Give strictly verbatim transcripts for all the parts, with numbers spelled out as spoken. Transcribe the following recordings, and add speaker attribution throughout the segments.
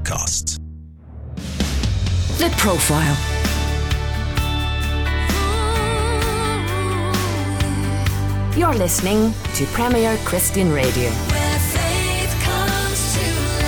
Speaker 1: Podcasts.
Speaker 2: The Profile. You're listening to Premier Christian Radio.
Speaker 3: Where faith comes to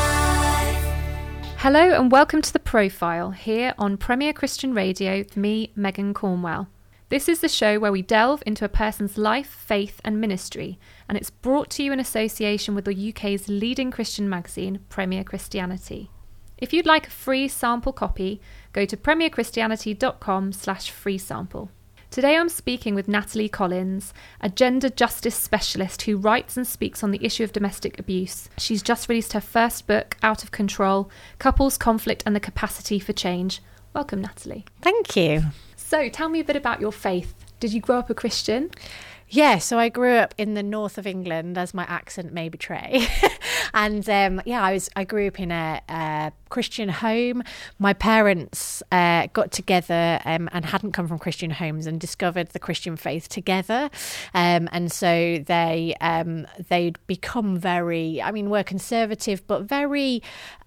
Speaker 3: life.
Speaker 4: Hello and welcome to The Profile here on Premier Christian Radio with me, Megan Cornwell. This is the show where we delve into a person's life, faith and ministry, and it's brought to you in association with the U K's leading Christian magazine, Premier Christianity. If you'd like a free sample copy, go to premierchristianity.com slash free sample. Today I'm speaking with Natalie Collins, a gender justice specialist who writes and speaks on the issue of domestic abuse. She's just released her first book, Out of Control, Couples, Conflict and the Capacity for Change. Welcome, Natalie.
Speaker 5: Thank you.
Speaker 4: So tell me a bit about your faith. Did you grow up a Christian?
Speaker 5: Yeah, so I grew up in the north of England, as my accent may betray. and um, yeah, I was I grew up in a, a Christian home. My parents uh, got together um, and hadn't come from Christian homes and discovered the Christian faith together. Um, and so they um, they'd become very, I mean, were conservative, but very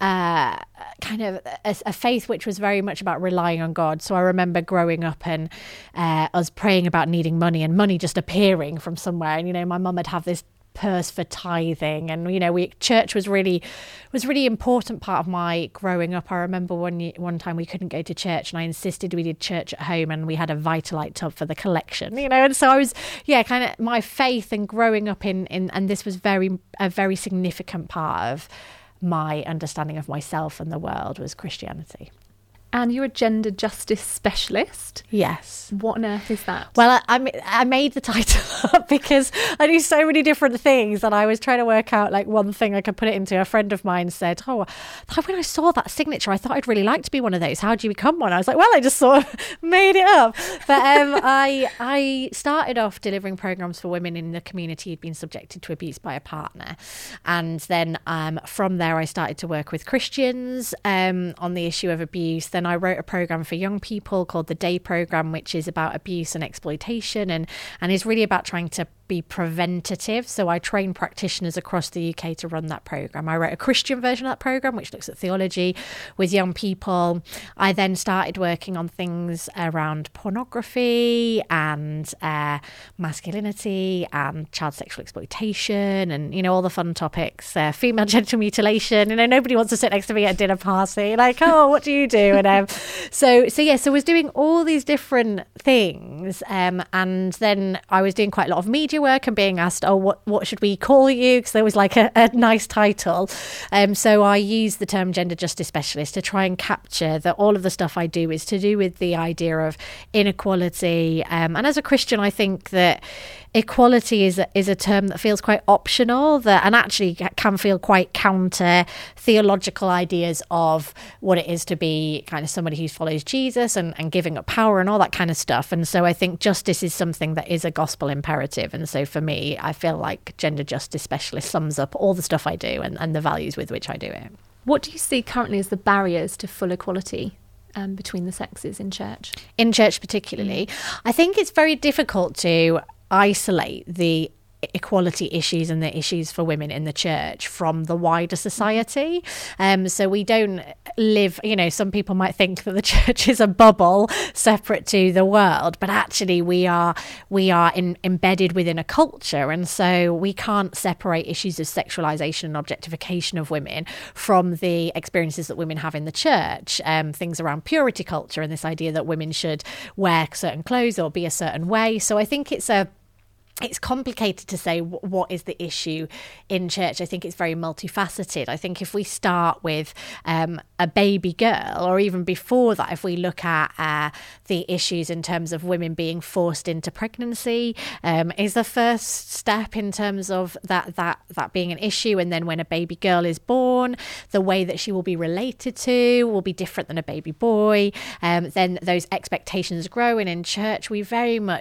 Speaker 5: uh, kind of a, a faith which was very much about relying on God. So I remember growing up and uh, us praying about needing money and money just appearing from somewhere. And, you know, my mum would have this purse for tithing, and you know we church was really was really important part of my growing up. I remember one one time we couldn't go to church and I insisted we did church at home, and we had a Vitalite tub for the collection, you know and so I was yeah kind of my faith and growing up in in and this was very a very significant part of my understanding of myself and the world was Christianity.
Speaker 4: And you're a gender justice specialist.
Speaker 5: Yes.
Speaker 4: What on earth is that?
Speaker 5: Well, I, I made the title up because I do so many different things, and I was trying to work out like one thing I could put it into. A friend of mine said, "Oh, when I saw that signature, I thought I'd really like to be one of those. How do you become one?" I was like, "Well, I just sort of made it up." But um, I I started off delivering programs for women in the community who'd been subjected to abuse by a partner, and then um, from there I started to work with Christians um, on the issue of abuse. Then I wrote a program for young people called the Day Program, which is about abuse and exploitation and, and is really about trying to be preventative. So I train practitioners across the U K to run that program. I wrote a Christian version of that program, which looks at theology with young people. I then started working on things around pornography and uh, masculinity and child sexual exploitation and, you know, all the fun topics, uh, female genital mutilation. You know, nobody wants to sit next to me at a dinner party. Like, oh, what do you do? And um, so, so yeah, so I was doing all these different things. Um, and then I was doing quite a lot of media work and being asked, oh, what what should we call you? Because there was like a, a nice title. Um, so I used the term gender justice specialist to try and capture that all of the stuff I do is to do with the idea of inequality. Um, and as a Christian, I think that equality is a, is a term that feels quite optional, that and actually can feel quite counter theological ideas of what it is to be kind of somebody who follows Jesus and, and giving up power and all that kind of stuff. And so I think justice is something that is a gospel imperative. And so for me, I feel like gender justice specialist sums up all the stuff I do and, and the values with which I do it.
Speaker 4: What do you see currently as the barriers to full equality um, between the sexes in church?
Speaker 5: In church particularly, I think it's very difficult to isolate the equality issues and the issues for women in the church from the wider society. Um, so we don't live, you know, some people might think that the church is a bubble separate to the world, but actually we are we are in, embedded within a culture, and so we can't separate issues of sexualization and objectification of women from the experiences that women have in the church. Um, things around purity culture and this idea that women should wear certain clothes or be a certain way. So I think it's a It's complicated to say w- what is the issue in church. I think it's very multifaceted. I think if we start with um, a baby girl, or even before that, if we look at uh, the issues in terms of women being forced into pregnancy, um, is the first step in terms of that that that being an issue. And then when a baby girl is born, the way that she will be related to will be different than a baby boy. Um, then those expectations grow. And in church, we very much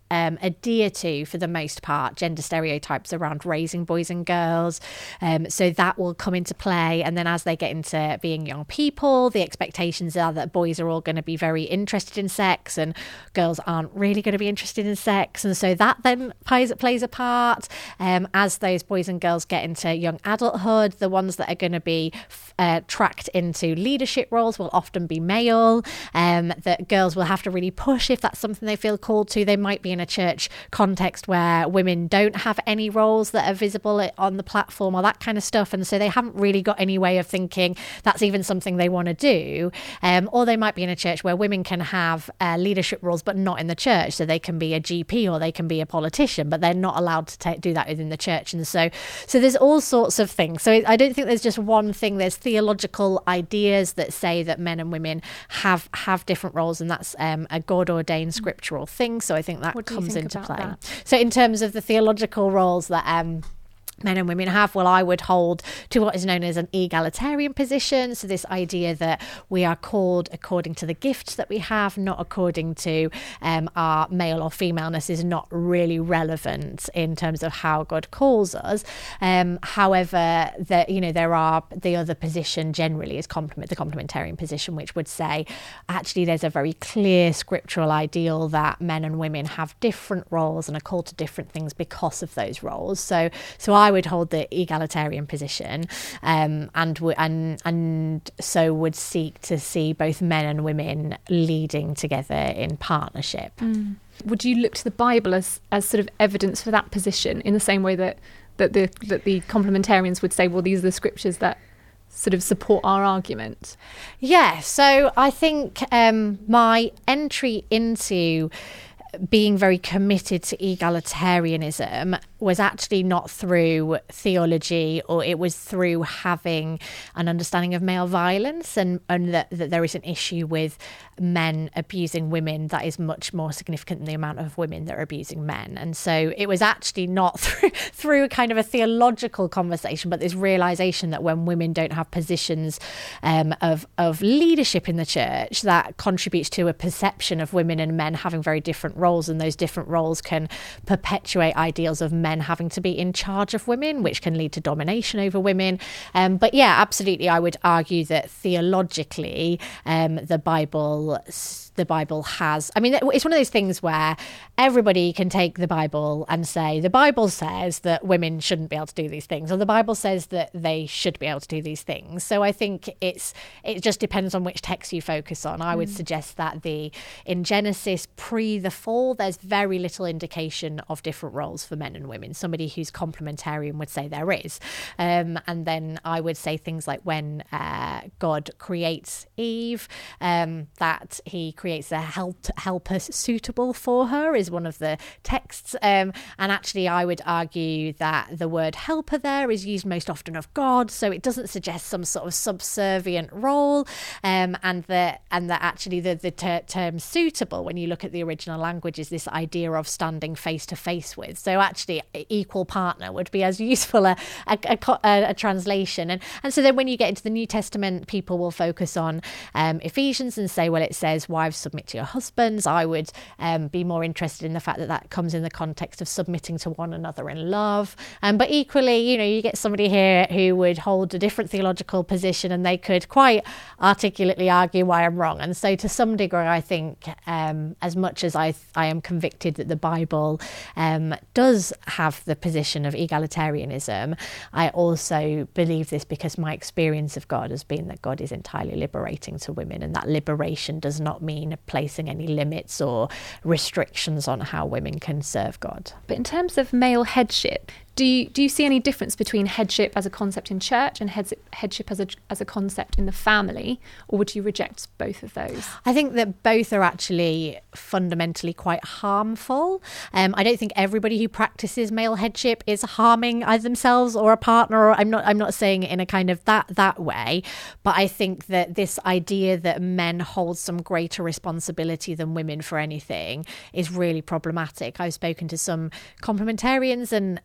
Speaker 5: um, adhere to, for the most part, gender stereotypes around raising boys and girls. Um, so that will come into play. And then as they get into being young people, the expectations are that boys are all going to be very interested in sex and girls aren't really going to be interested in sex. And so that then plays, plays a part. Um, as those boys and girls get into young adulthood, the ones that are going to be uh, tracked into leadership roles will often be male. Um, that girls will have to really push if that's something they feel called to. They might be in a church context where women don't have any roles that are visible on the platform or that kind of stuff, and so they haven't really got any way of thinking that's even something they want to do. Um, or they might be in a church where women can have uh, leadership roles but not in the church, so they can be a G P or they can be a politician, but they're not allowed to ta- do that within the church. And so so there's all sorts of things. So I don't think there's just one thing. There's theological ideas that say that men and women have have different roles, and that's um, a God ordained scriptural thing. So I think that comes into play. That? So in terms of the theological roles that um men and women have, well, I would hold to what is known as an egalitarian position. So this idea that we are called according to the gifts that we have, not according to um, our male or femaleness, is not really relevant in terms of how God calls us. Um, however, that you know there are the other position generally is complement the complementarian position, which would say actually there's a very clear scriptural ideal that men and women have different roles and are called to different things because of those roles. So so I I would hold the egalitarian position, um, and w- and and so would seek to see both men and women leading together in partnership.
Speaker 4: Mm. Would you look to the Bible as as sort of evidence for that position, in the same way that that the that the complementarians would say, well, these are the scriptures that sort of support our argument?
Speaker 5: Yeah. So I think um, my entry into being very committed to egalitarianism was actually not through theology, or it was through having an understanding of male violence, and, and that, that there is an issue with men abusing women that is much more significant than the amount of women that are abusing men. And so it was actually not through, through kind of a theological conversation, but this realization that when women don't have positions um, of, of leadership in the church, that contributes to a perception of women and men having very different roles, and those different roles can perpetuate ideals of men having to be in charge of women, which can lead to domination over women. Um, but yeah, absolutely, I would argue that theologically, um, the Bible, the Bible has. I mean, it's one of those things where everybody can take the Bible and say the Bible says that women shouldn't be able to do these things, or the Bible says that they should be able to do these things. So I think it's it just depends on which text you focus on. I would mm. suggest that the in Genesis pre the fall, there's very little indication of different roles for men and women. Somebody who's complementarian would say there is. Um, and then I would say things like when uh, God creates Eve, um, that he creates a help, helper suitable for her is one of the texts. Um, and actually, I would argue that the word helper there is used most often of God, so it doesn't suggest some sort of subservient role. Um, and that and that actually the, the ter- term suitable, when you look at the original language, is this idea of standing face to face with. So actually, equal partner would be as useful a, a, a, a translation. And and so then when you get into the New Testament, people will focus on um, Ephesians and say, well, it says wives submit to your husbands. I would um, be more interested in the fact that that comes in the context of submitting to one another in love. Um, but equally, you know, you get somebody here who would hold a different theological position, and they could quite articulately argue why I'm wrong. And so to some degree, I think um, as much as I I am convicted that the Bible um, does have the position of egalitarianism, I also believe this because my experience of God has been that God is entirely liberating to women, and that liberation does not mean placing any limits or restrictions on how women can serve God.
Speaker 4: But in terms of male headship, Do you, do you see any difference between headship as a concept in church and heads, headship as a, as a concept in the family, or would you reject both of those? I
Speaker 5: think that both are actually fundamentally quite harmful. Um, I don't think everybody who practices male headship is harming either themselves or a partner. Or I'm not. I'm not saying it in a kind of that that way, but I think that this idea that men hold some greater responsibility than women for anything is really problematic. I've spoken to some complementarians, and they say,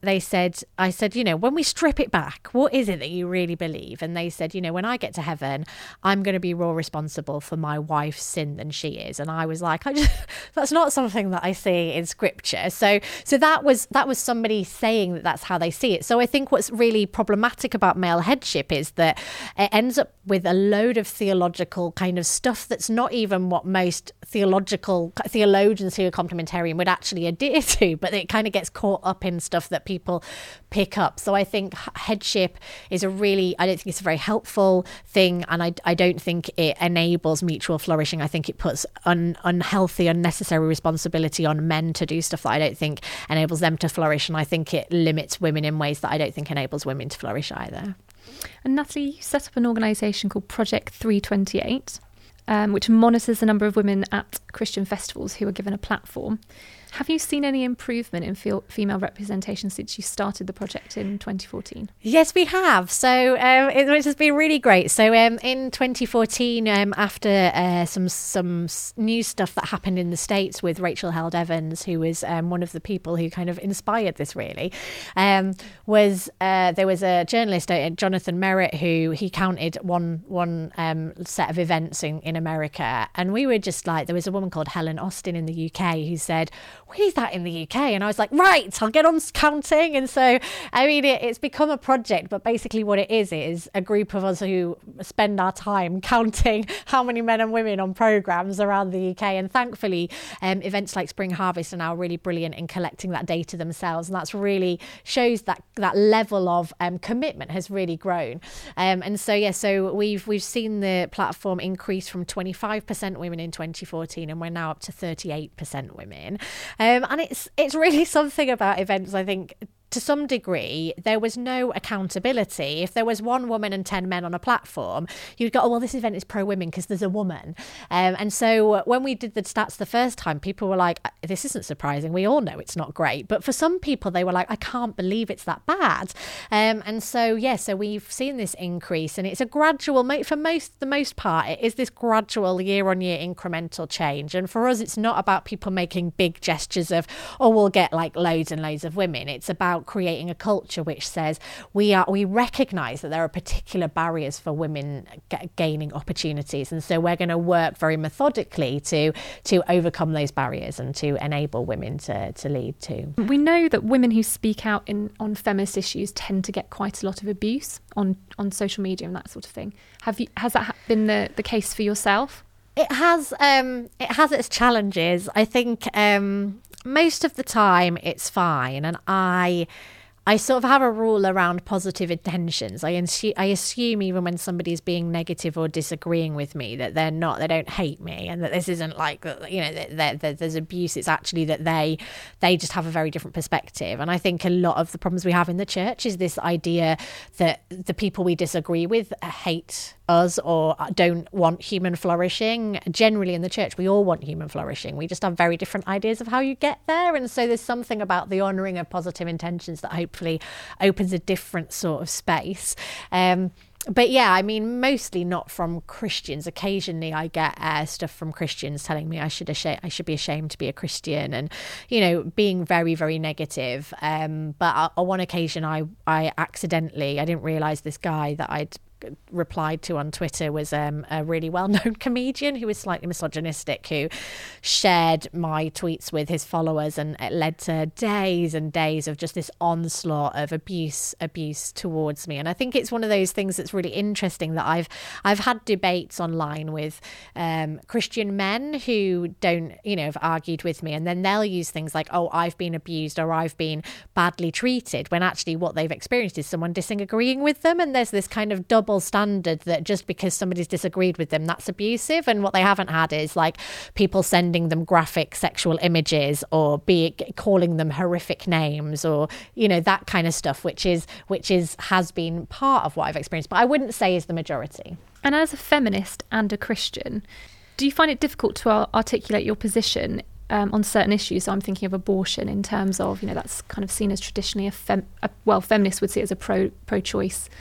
Speaker 5: said, I said, you know, when we strip it back, what is it that you really believe? And they said, you know, when I get to heaven, I'm going to be more responsible for my wife's sin than she is. And I was like, I just, that's not something that I see in scripture. So, so that was that was somebody saying that that's how they see it. So I think what's really problematic about male headship is that it ends up with a load of theological kind of stuff that's not even what most theological theologians who are complementarian would actually adhere to, but it kind of gets caught up in stuff that people pick up. So I think headship is a really, I don't think it's a very helpful thing, and I, I don't think it enables mutual flourishing. I think it puts un, unhealthy, unnecessary responsibility on men to do stuff that I don't think enables them to flourish, and I think it limits women in ways that I don't think enables women to flourish either.
Speaker 4: And Natalie, you set up an organisation called Project three twenty-eight, um, which monitors the number of women at Christian festivals who are given a platform. Have you seen any improvement in fe- female representation since you started the project in twenty fourteen?
Speaker 5: Yes, we have. So, um, it, which has been really great. So, um, in twenty fourteen, um, after uh, some some new stuff that happened in the States with Rachel Held Evans, who was um, one of the people who kind of inspired this, really, um, was uh, there was a journalist, uh, Jonathan Merritt, who he counted one one um, set of events in, in America, and we were just like, there was a woman called Helen Austin in the U K who said, "We need that in the U K," and I was like, right, I'll get on counting. And so, I mean, it, it's become a project, but basically what it is is a group of us who spend our time counting how many men and women on programmes around the U K. And thankfully, um, events like Spring Harvest are now really brilliant in collecting that data themselves, and that's really shows that that level of um, commitment has really grown. Um, and so, yeah, so we've we've seen the platform increase from twenty-five percent women in twenty fourteen, and we're now up to thirty-eight percent women. Um, and it's it's really something about events, I think, to some degree, there was no accountability. If there was one woman and ten men on a platform, you'd go, oh, well, this event is pro-women because there's a woman. Um, and so when we did the stats the first time, people were like, this isn't surprising. We all know it's not great. But for some people, they were like, I can't believe it's that bad. Um, and so, yeah, so we've seen this increase, and it's a gradual, for most the most part, it is this gradual year-on-year incremental change. And for us, it's not about people making big gestures of, oh, we'll get like loads and loads of women. It's about creating a culture which says we are we recognize that there are particular barriers for women g- gaining opportunities, and so we're going to work very methodically to to overcome those barriers and to enable women to to lead too.
Speaker 4: We know that women who speak out in on feminist issues tend to get quite a lot of abuse on on social media and that sort of thing. Have you has that been the the case for yourself?
Speaker 5: It has um it has its challenges. I think um most of the time it's fine, and I I sort of have a rule around positive intentions. I, insu- I assume even when somebody's being negative or disagreeing with me that they're not, they don't hate me, and that this isn't like, you know, that, that, that there's abuse. It's actually that they they just have a very different perspective. And I think a lot of the problems we have in the church is this idea that the people we disagree with hate us or don't want human flourishing. Generally in the church, we all want human flourishing. We just have very different ideas of how you get there. And so there's something about the honouring of positive intentions that hopefully opens a different sort of space. Um, But yeah, I mean, mostly not from Christians. Occasionally I get uh, stuff from Christians telling me I should asha- I should be ashamed to be a Christian, and, you know, being very, very negative. Um, but on one occasion I, I accidentally, I didn't realise this guy that I'd replied to on Twitter was um, a really well-known comedian who was slightly misogynistic, who shared my tweets with his followers, and it led to days and days of just this onslaught of abuse abuse towards me. And I think it's one of those things that's really interesting that I've I've had debates online with um, Christian men who don't, you know, have argued with me, and then they'll use things like, oh, I've been abused or I've been badly treated, when actually what they've experienced is someone disagreeing with them. And there's this kind of double standard that just because somebody's disagreed with them, that's abusive. And what they haven't had is like people sending them graphic sexual images or be calling them horrific names, or, you know, that kind of stuff, which is which is has been part of what I've experienced, but I wouldn't say is the majority.
Speaker 4: And as a feminist and a Christian, do you find it difficult to articulate your position um, on certain issues? So I'm thinking of abortion in terms of, you know, that's kind of seen as traditionally a, fem- a well, feminists would see it as a pro pro-choice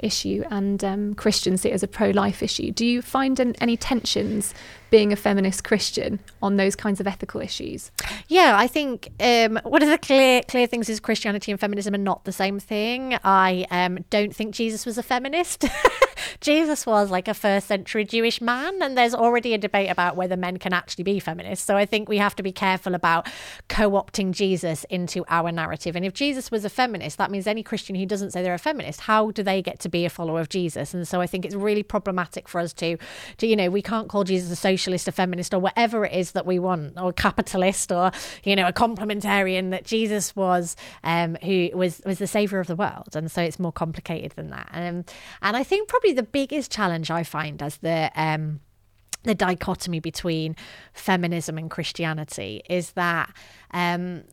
Speaker 4: issue and um, Christians see it as a pro-life issue. Do you find an, any tensions being a feminist Christian on those kinds of ethical issues?
Speaker 5: Yeah, I think um, one of the clear clear things is Christianity and feminism are not the same thing. I um, don't think Jesus was a feminist. Jesus was like a first century Jewish man, and there's already a debate about whether men can actually be feminists. So I think we have to be careful about co-opting Jesus into our narrative. And if Jesus was a feminist, that means any Christian who doesn't say they're a feminist, how do they get to be a follower of Jesus? And so I think it's really problematic for us to, to you know, we can't call Jesus a socialist, a feminist, or whatever it is that we want, or a capitalist, or, you know, a complementarian. That Jesus was um, who was was the saviour of the world. And so it's more complicated than that. Um, and I think probably the biggest challenge I find as the um, the dichotomy between feminism and Christianity is that um,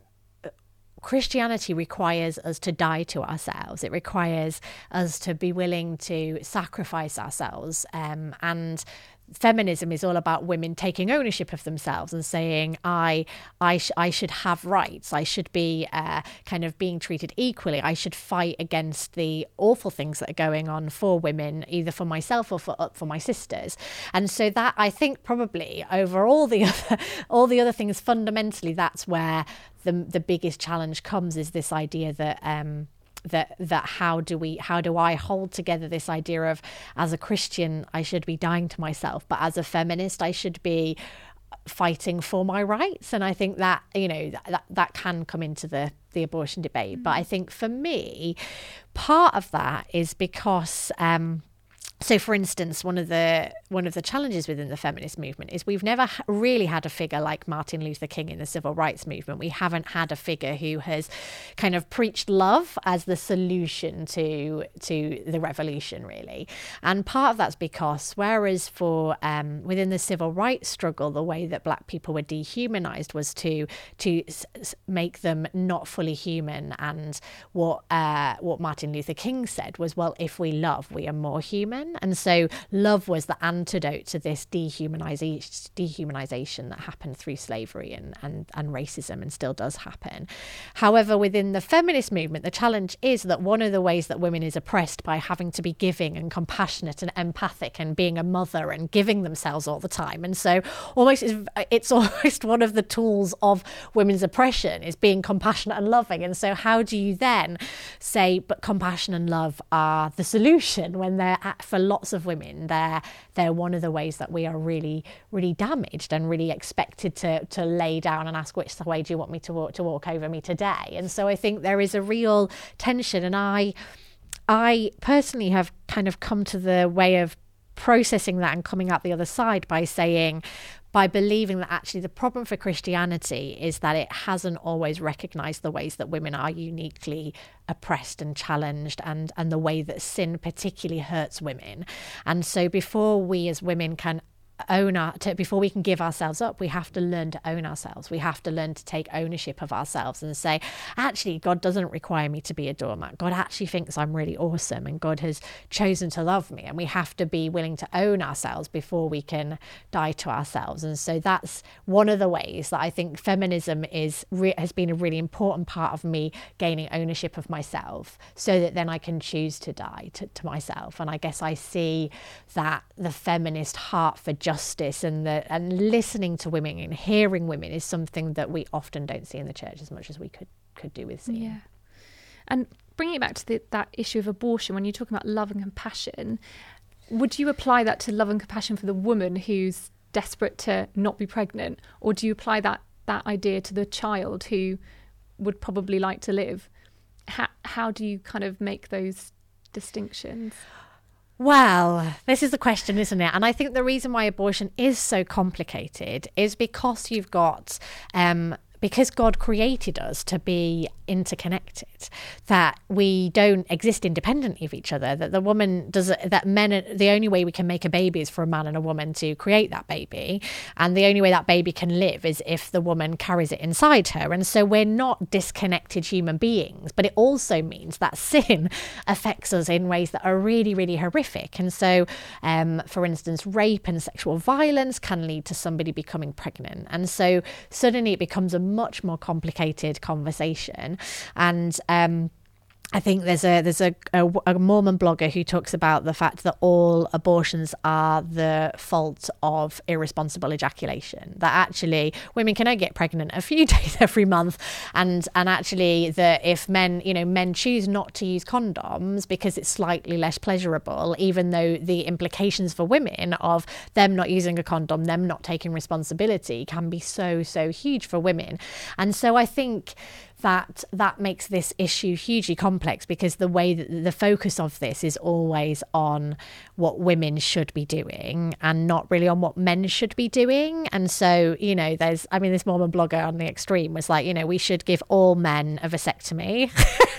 Speaker 5: Christianity requires us to die to ourselves. It requires us to be willing to sacrifice ourselves. Um, and feminism is all about women taking ownership of themselves and saying, I I, sh- I should have rights. I should be uh, kind of being treated equally. I should fight against the awful things that are going on for women, either for myself or for uh, for my sisters. And so that, I think, probably over all the other, all the other things, fundamentally, that's where the the biggest challenge comes, is this idea that um, that that how do we how do I hold together this idea of, as a Christian I should be dying to myself, but as a feminist I should be fighting for my rights. And I think that, you know, that that can come into the the abortion debate. Mm-hmm. But I think for me, part of that is because um so, for instance, one of the one of the challenges within the feminist movement is we've never really had a figure like Martin Luther King in the civil rights movement. We haven't had a figure who has kind of preached love as the solution to to the revolution, really. And part of that's because, whereas for um, within the civil rights struggle, the way that Black people were dehumanized was to to s- make them not fully human. And what uh, what Martin Luther King said was, well, if we love, we are more human. And so love was the antidote to this dehumanization, dehumanization that happened through slavery and, and, and racism, and still does happen. However, within the feminist movement, the challenge is that one of the ways that women is oppressed by having to be giving and compassionate and empathic and being a mother and giving themselves all the time. And so almost it's, it's almost one of the tools of women's oppression is being compassionate and loving. And so how do you then say, but compassion and love are the solution, when they're at, for lots of women, they're they're one of the ways that we are really, really damaged and really expected to to lay down and ask, which way do you want me to walk to walk over me today? And so I think there is a real tension, and I I personally have kind of come to the way of processing that and coming out the other side by saying, by believing that actually the problem for Christianity is that it hasn't always recognised the ways that women are uniquely oppressed and challenged, and, and the way that sin particularly hurts women. And so before we as women can own our to, before we can give ourselves up, we have to learn to own ourselves. We have to learn to take ownership of ourselves and say, actually, God doesn't require me to be a doormat. God actually thinks I'm really awesome, and God has chosen to love me. And we have to be willing to own ourselves before we can die to ourselves. And so that's one of the ways that I think feminism is re- has been a really important part of me gaining ownership of myself, so that then I can choose to die to, to myself. And I guess I see that the feminist heart for justice and the and listening to women and hearing women is something that we often don't see in the church as much as we could could do with seeing.
Speaker 4: Yeah. And bringing it back to the, that issue of abortion, when you're talking about love and compassion, would you apply that to love and compassion for the woman who's desperate to not be pregnant, or do you apply that that idea to the child who would probably like to live? How how do you kind of make those distinctions?
Speaker 5: Well, this is the question, isn't it? And I think the reason why abortion is so complicated is because you've got, um, because God created us to be interconnected, that we don't exist independently of each other, that the woman does, that men, are, the only way we can make a baby is for a man and a woman to create that baby. And the only way that baby can live is if the woman carries it inside her. And so we're not disconnected human beings, but it also means that sin affects us in ways that are really, really horrific. And so, um, for instance, rape and sexual violence can lead to somebody becoming pregnant. And so suddenly it becomes a much more complicated conversation. And um, I think there's a there's a, a, a Mormon blogger who talks about the fact that all abortions are the fault of irresponsible ejaculation. That actually women can only get pregnant a few days every month, and and actually that if men you know men choose not to use condoms because it's slightly less pleasurable, even though the implications for women of them not using a condom, them not taking responsibility, can be so so huge for women. And so I think that that makes this issue hugely complex, because the way that the focus of this is always on what women should be doing and not really on what men should be doing. And so, you know, there's, I mean, this Mormon blogger on the extreme was like, you know, we should give all men a vasectomy.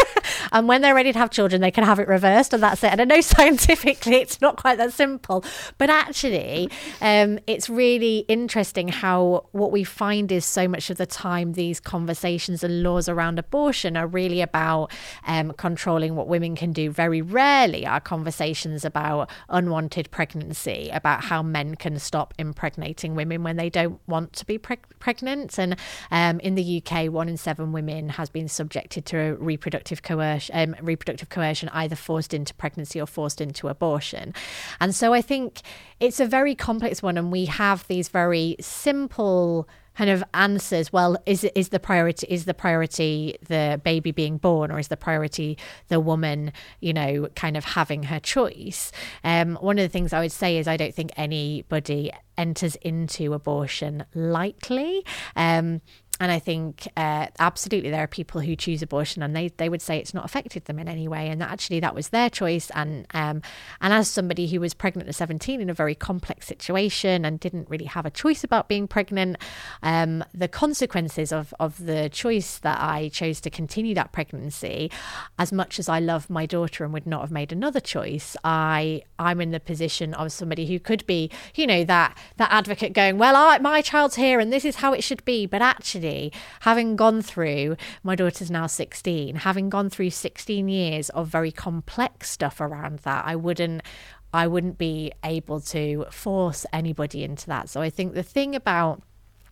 Speaker 5: And when they're ready to have children, they can have it reversed, and that's it. And I know scientifically it's not quite that simple, but actually um, it's really interesting how what we find is so much of the time these conversations and laws around abortion are really about um, controlling what women can do. Very rarely are conversations about unwanted pregnancy, about how men can stop impregnating women when they don't want to be preg- pregnant. And um, in the U K, one in seven women has been subjected to reproductive coercion, um, reproductive coercion, either forced into pregnancy or forced into abortion. And so I think it's a very complex one, and we have these very simple kind of answers. Well, is it is the priority is the priority the baby being born, or is the priority the woman, you know, kind of having her choice? Um, one of the things I would say is I don't think anybody enters into abortion lightly. Um, And I think uh, absolutely there are people who choose abortion and they, they would say it's not affected them in any way, and that actually that was their choice. And um, and as somebody who was pregnant at seventeen in a very complex situation and didn't really have a choice about being pregnant, um, the consequences of, of the choice that I chose to continue that pregnancy, as much as I love my daughter and would not have made another choice, I, I'm in the position of somebody who could be, you know, that, that advocate going, well, I, my child's here and this is how it should be. But actually, having gone through, my daughter's now sixteen, having gone through sixteen years of very complex stuff around that, I wouldn't I wouldn't be able to force anybody into that. So I think the thing about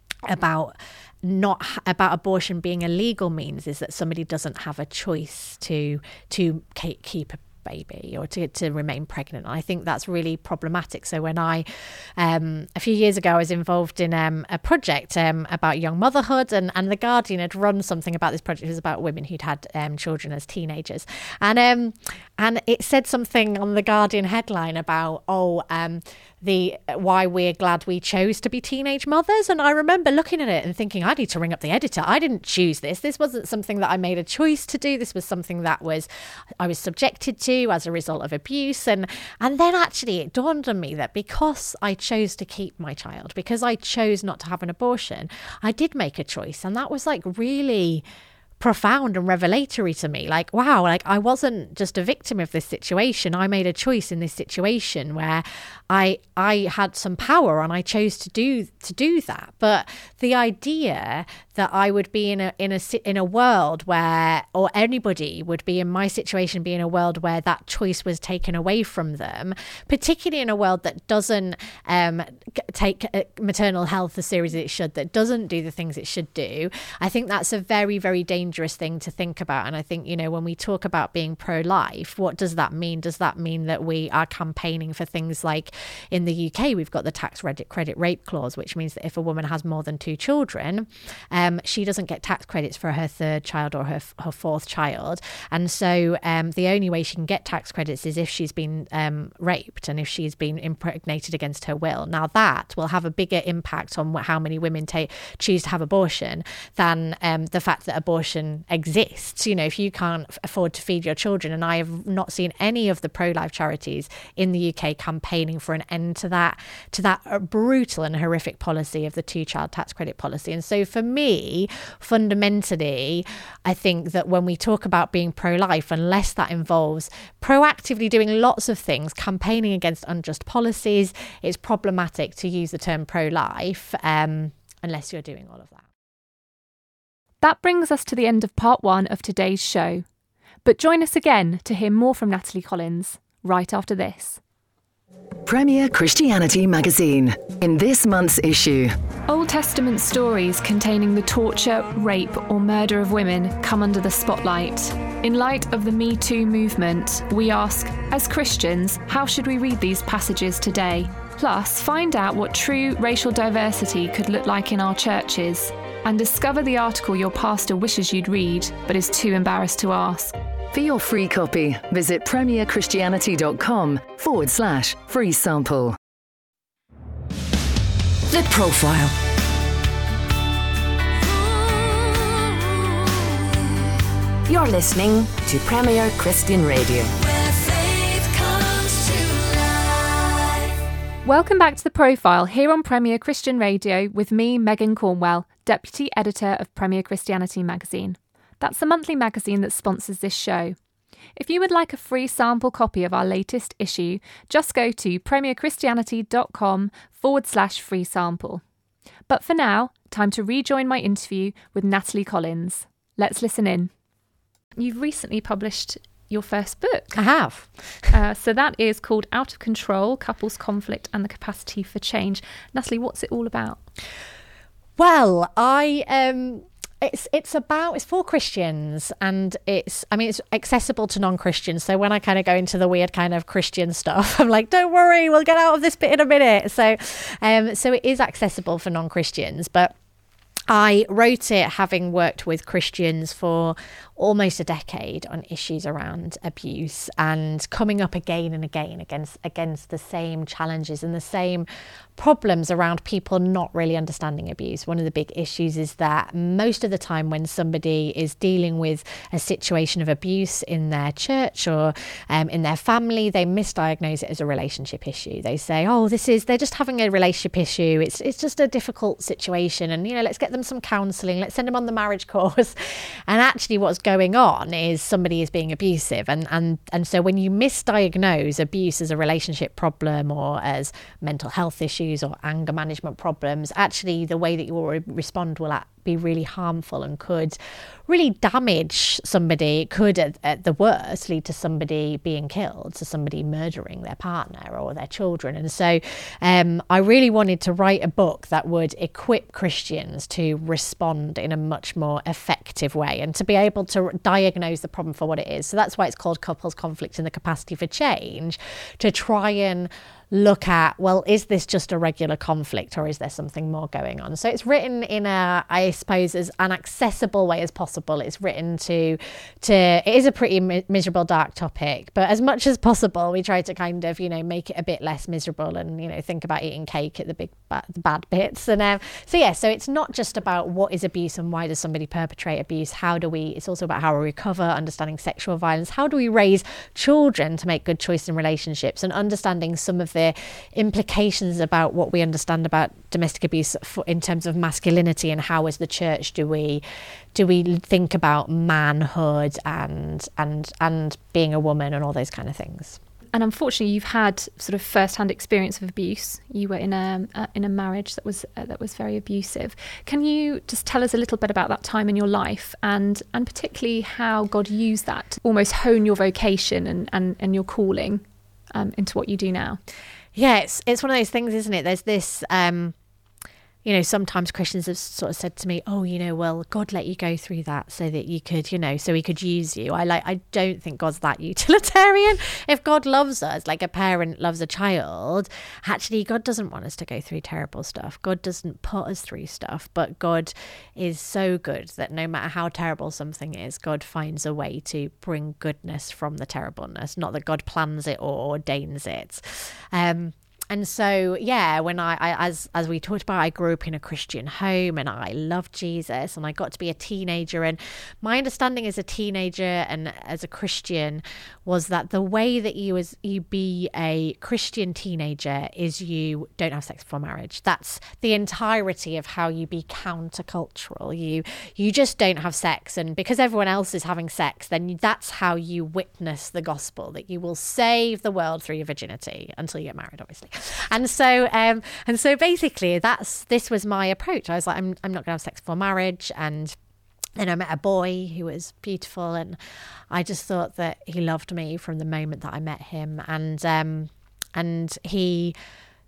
Speaker 5: about not about abortion being a legal means is that somebody doesn't have a choice to to keep a baby or to, to remain pregnant. I think that's really problematic. So when I, um, a few years ago, I was involved in um, a project um, about young motherhood, and, and The Guardian had run something about this project. It was about women who'd had um, children as teenagers. And um, and it said something on The Guardian headline about, oh, um, the why we're glad we chose to be teenage mothers. And I remember looking at it and thinking, I need to ring up the editor. I didn't choose this. This wasn't something that I made a choice to do. This was something that was I was subjected to as a result of abuse. And and then actually it dawned on me that because I chose to keep my child, because I chose not to have an abortion, I did make a choice. And that was like really profound and revelatory to me. Like, wow, like I wasn't just a victim of this situation. I made a choice in this situation where I I had some power and I chose to do to do that. But the idea that I would be in a in a in a world where, or anybody would be in my situation, be in a world where that choice was taken away from them, particularly in a world that doesn't um, take maternal health as seriously as it should, that doesn't do the things it should do. I think that's a very, very dangerous dangerous thing to think about. And I think, you know, when we talk about being pro-life, what does that mean? Does that mean that we are campaigning for things like in the U K, we've got the tax credit credit rape clause, which means that if a woman has more than two children, um, she doesn't get tax credits for her third child or her, her fourth child. And so um, the only way she can get tax credits is if she's been um, raped and if she's been impregnated against her will. Now that will have a bigger impact on how many women take choose to have abortion than um, the fact that abortion exists. You know, if you can't afford to feed your children, and I have not seen any of the pro-life charities in the U K campaigning for an end to that to that brutal and horrific policy of the two-child tax credit policy. And so for me, fundamentally, I think that when we talk about being pro-life, unless that involves proactively doing lots of things, campaigning against unjust policies, it's problematic to use the term pro-life um, unless you're doing all of that.
Speaker 4: That brings us to the end of part one of today's show. But join us again to hear more from Natalie Collins right after this.
Speaker 2: Premier Christianity Magazine. In this month's issue,
Speaker 4: Old Testament stories containing the torture, rape or murder of women come under the spotlight. In light of the Me Too movement, we ask, as Christians, how should we read these passages today? Plus, find out what true racial diversity could look like in our churches, and discover the article your pastor wishes you'd read, but is too embarrassed to ask.
Speaker 2: For your free copy, visit premierchristianity.com forward slash free sample.
Speaker 1: The Profile. You're listening to Premier Christian Radio.
Speaker 3: Where faith comes to life.
Speaker 4: Welcome back to The Profile here on Premier Christian Radio with me, Megan Cornwell, Deputy Editor of Premier Christianity magazine. That's the monthly magazine that sponsors this show. If you would like a free sample copy of our latest issue, just go to premierchristianity.com forward slash free sample. But for now, time to rejoin my interview with Natalie Collins. Let's listen in. You've recently published your first book.
Speaker 5: I have.
Speaker 4: Uh, so that is called Out of Control, Couples Conflict and the Capacity for Change. Natalie, what's it all about?
Speaker 5: Well, I um it's it's about it's for Christians, and it's I mean it's accessible to non-Christians. So when I kind of go into the weird kind of Christian stuff, I'm like, don't worry, we'll get out of this bit in a minute. So um so it is accessible for non-Christians, but I wrote it having worked with Christians for almost a decade on issues around abuse, and coming up again and again against against the same challenges and the same problems around people not really understanding abuse. One of the big issues is that most of the time when somebody is dealing with a situation of abuse in their church or um, in their family, they misdiagnose it as a relationship issue. They say, oh, this is, they're just having a relationship issue. It's it's just a difficult situation, and, you know, let's get them some counselling. Let's send them on the marriage course. And actually what's going on is somebody is being abusive. And, and, and so when you misdiagnose abuse as a relationship problem or as mental health issues or anger management problems, actually the way that you will re- respond will be really harmful and could really damage somebody. It could, at, at the worst, lead to somebody being killed, to somebody murdering their partner or their children. And so um, I really wanted to write a book that would equip Christians to respond in a much more effective way and to be able to diagnose the problem for what it is. So that's why it's called Couples Conflict and the Capacity for Change, to try and look at, well, is this just a regular conflict or is there something more going on? So it's written in a, I suppose, as an accessible way as possible. It's written to, to it is a pretty mi- miserable, dark topic, but as much as possible, we try to kind of, you know, make it a bit less miserable and, you know, think about eating cake at the big ba- the bad bits. And um, so, yeah, so it's not just about what is abuse and why does somebody perpetrate abuse. How do we, it's also about how we recover, understanding sexual violence. How do we raise children to make good choices in relationships, and understanding some of the the implications about what we understand about domestic abuse for, in terms of masculinity, and how as the church do we do we think about manhood and and and being a woman and all those kind of things.
Speaker 4: And unfortunately, you've had sort of first-hand experience of abuse. You were in a uh, in a marriage that was uh, that was very abusive. Can you just tell us a little bit about that time in your life, and and particularly how God used that to almost hone your vocation and and, and your calling um, into what you do now?
Speaker 5: Yeah, it's it's one of those things, isn't it? There's this, um, you know, sometimes Christians have sort of said to me, oh, you know, well, God let you go through that so that you could, you know, so he could use you. I like, I don't think God's that utilitarian. If God loves us, like a parent loves a child, actually, God doesn't want us to go through terrible stuff. God doesn't put us through stuff, but God is so good that no matter how terrible something is, God finds a way to bring goodness from the terribleness. Not that God plans it or ordains it. Um, And so, yeah, when I, I, as as we talked about, I grew up in a Christian home and I loved Jesus, and I got to be a teenager. And my understanding as a teenager and as a Christian was that the way that you as you be a Christian teenager is you don't have sex before marriage. That's the entirety of how you be countercultural. You you just don't have sex, and because everyone else is having sex, then that's how you witness the gospel, that you will save the world through your virginity until you get married, obviously. And so, um, and so basically, that's this was my approach. I was like, I'm, I'm not going to have sex before marriage. And then I met a boy who was beautiful, and I just thought that he loved me from the moment that I met him. And um, and he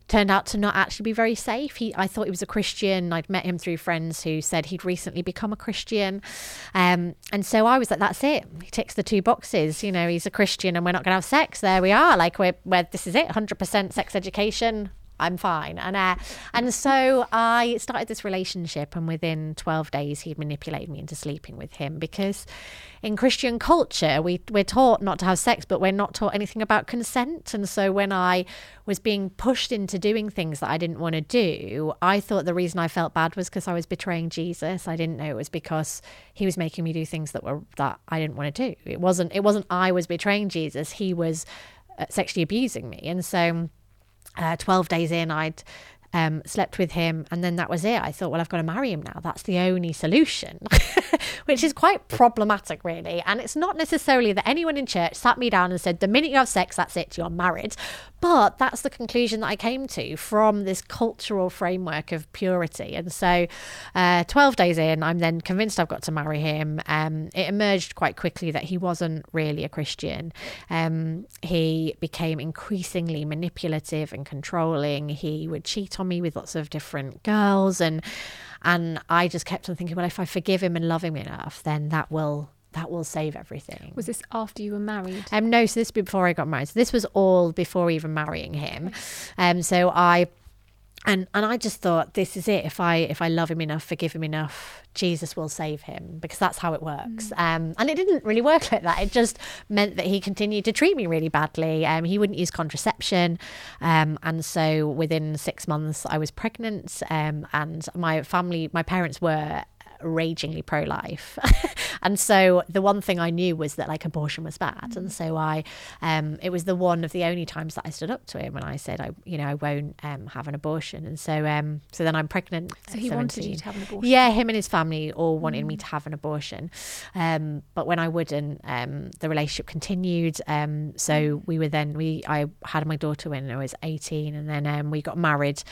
Speaker 5: turned out to not actually be very safe. He, I thought he was a Christian. I'd met him through friends who said he'd recently become a Christian. Um, and so I was like, that's it. He ticks the two boxes. You know, he's a Christian and we're not going to have sex. There we are. Like, we're, we're this is it. one hundred percent sex education. I'm fine. And uh, and so I started this relationship, and within twelve days, he'd manipulated me into sleeping with him, because in Christian culture, we, we're taught not to have sex, but we're not taught anything about consent. And so when I was being pushed into doing things that I didn't want to do, I thought the reason I felt bad was because I was betraying Jesus. I didn't know it was because he was making me do things that were that I didn't want to do. It wasn't, it wasn't I was betraying Jesus. He was uh, sexually abusing me. And so Uh, twelve days in, I'd um, slept with him, and then that was it. I thought, well, I've got to marry him now. That's the only solution, which is quite problematic, really. And it's not necessarily that anyone in church sat me down and said, the minute you have sex, that's it, you're married. But that's the conclusion that I came to from this cultural framework of purity. And so uh, twelve days in, I'm then convinced I've got to marry him. Um, it emerged quite quickly that he wasn't really a Christian. Um, he became increasingly manipulative and controlling. He would cheat on me with lots of different girls. And, and I just kept on thinking, well, if I forgive him and love him enough, then that will... that will save everything.
Speaker 4: Was this after you were married?
Speaker 5: Um, no, so this was before I got married. So this was all before even marrying him. Um, so I, and and I just thought, this is it. If I if I love him enough, forgive him enough, Jesus will save him, because that's how it works. Mm. Um, and it didn't really work like that. It just meant that he continued to treat me really badly. Um, he wouldn't use contraception, um, and so within six months I was pregnant. Um, and my family, my parents were ragingly pro-life. And so the one thing I knew was that like abortion was bad. And so I, um, it was the one of the only times that I stood up to him and I said, I, you know, I won't um, have an abortion. And so, um, so then I'm pregnant.
Speaker 4: So he wanted you to have an abortion?
Speaker 5: Yeah, him and his family all wanted mm. me to have an abortion. Um, but when I wouldn't, um, the relationship continued. Um, so we were then, we, I had my daughter when I was eighteen, and then um, we got married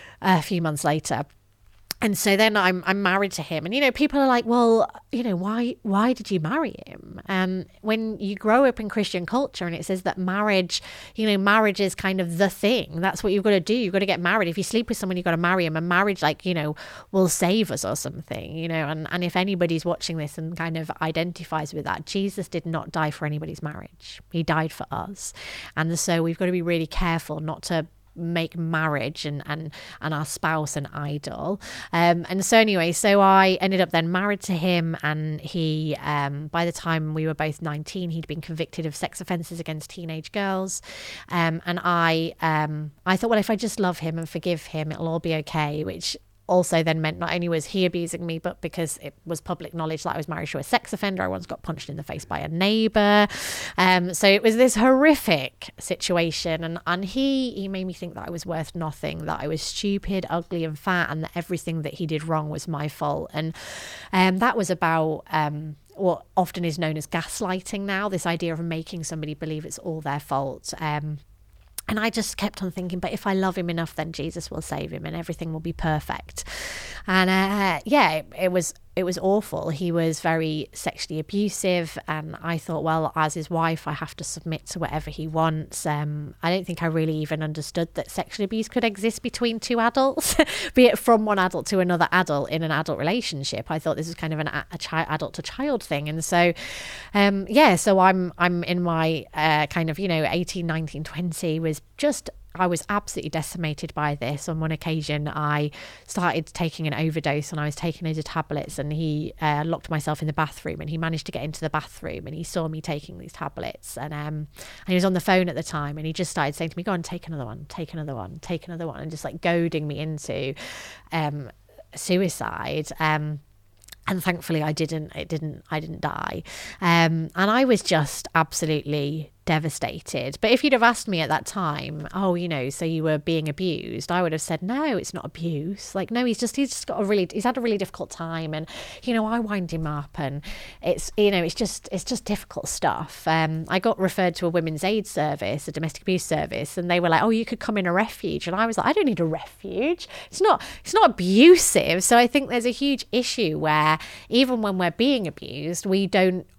Speaker 5: a few months later. And so then I'm I'm married to him, and you know, people are like, well, you know, why why did you marry him? And um, when you grow up in Christian culture, and it says that marriage, you know, marriage is kind of the thing. That's what you've got to do. You've got to get married. If you sleep with someone, you've got to marry him. And marriage, like, you know, will save us or something, you know. And and if anybody's watching this and kind of identifies with that, Jesus did not die for anybody's marriage. He died for us, and so we've got to be really careful not to make marriage and and and our spouse an idol. Um and so anyway, so I ended up then married to him, and he um by the time we were both nineteen, he'd been convicted of sex offences against teenage girls. Um and I um I thought, well, if I just love him and forgive him, it'll all be okay, which also then meant not only was he abusing me, but because it was public knowledge that I was married to a sex offender, I once got punched in the face by a neighbour. Um, so it was this horrific situation, and, and he he made me think that I was worth nothing, that I was stupid, ugly and fat, and that everything that he did wrong was my fault. And um, that was about um, what often is known as gaslighting now, this idea of making somebody believe it's all their fault. Um And I just kept on thinking, but if I love him enough, then Jesus will save him and everything will be perfect. And uh, yeah, it, it was it was awful. He was very sexually abusive, and I thought, well, as his wife, I have to submit to whatever he wants. Um, I don't think I really even understood that sexual abuse could exist between two adults, be it from one adult to another adult in an adult relationship. I thought this was kind of an a, a chi- adult to child thing. And so, um, yeah, so I'm I'm in my uh, kind of, you know, eighteen, nineteen, twenty, was just, I was absolutely decimated by this. On one occasion, I started taking an overdose, and I was taking loads of tablets, and he uh, locked myself in the bathroom, and he managed to get into the bathroom, and he saw me taking these tablets, and um, and he was on the phone at the time, and he just started saying to me, go on, take another one, take another one, take another one, and just like goading me into um, suicide. Um, and thankfully I didn't, it didn't, I didn't die. Um, and I was just absolutely devastated. But if you'd have asked me at that time, oh, you know, so you were being abused, I would have said, no, it's not abuse. Like, no, he's just, he's just got a really, he's had a really difficult time. And, you know, I wind him up, and it's, you know, it's just, it's just difficult stuff. Um, I got referred to a women's aid service, a domestic abuse service, and they were like, oh, you could come in a refuge. And I was like, I don't need a refuge. It's not, it's not abusive. So I think there's a huge issue where even when we're being abused, we don't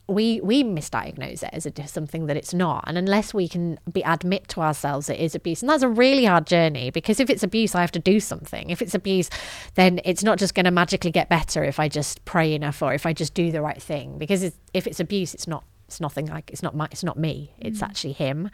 Speaker 5: we we misdiagnose it as a, something that it's not. And unless we can be admit to ourselves it is abuse, and that's a really hard journey, because if it's abuse, I have to do something. If it's abuse, then it's not just going to magically get better if I just pray enough or if I just do the right thing. Because it's, if it's abuse, it's not. It's nothing like it's not my it's not me. It's mm. actually him.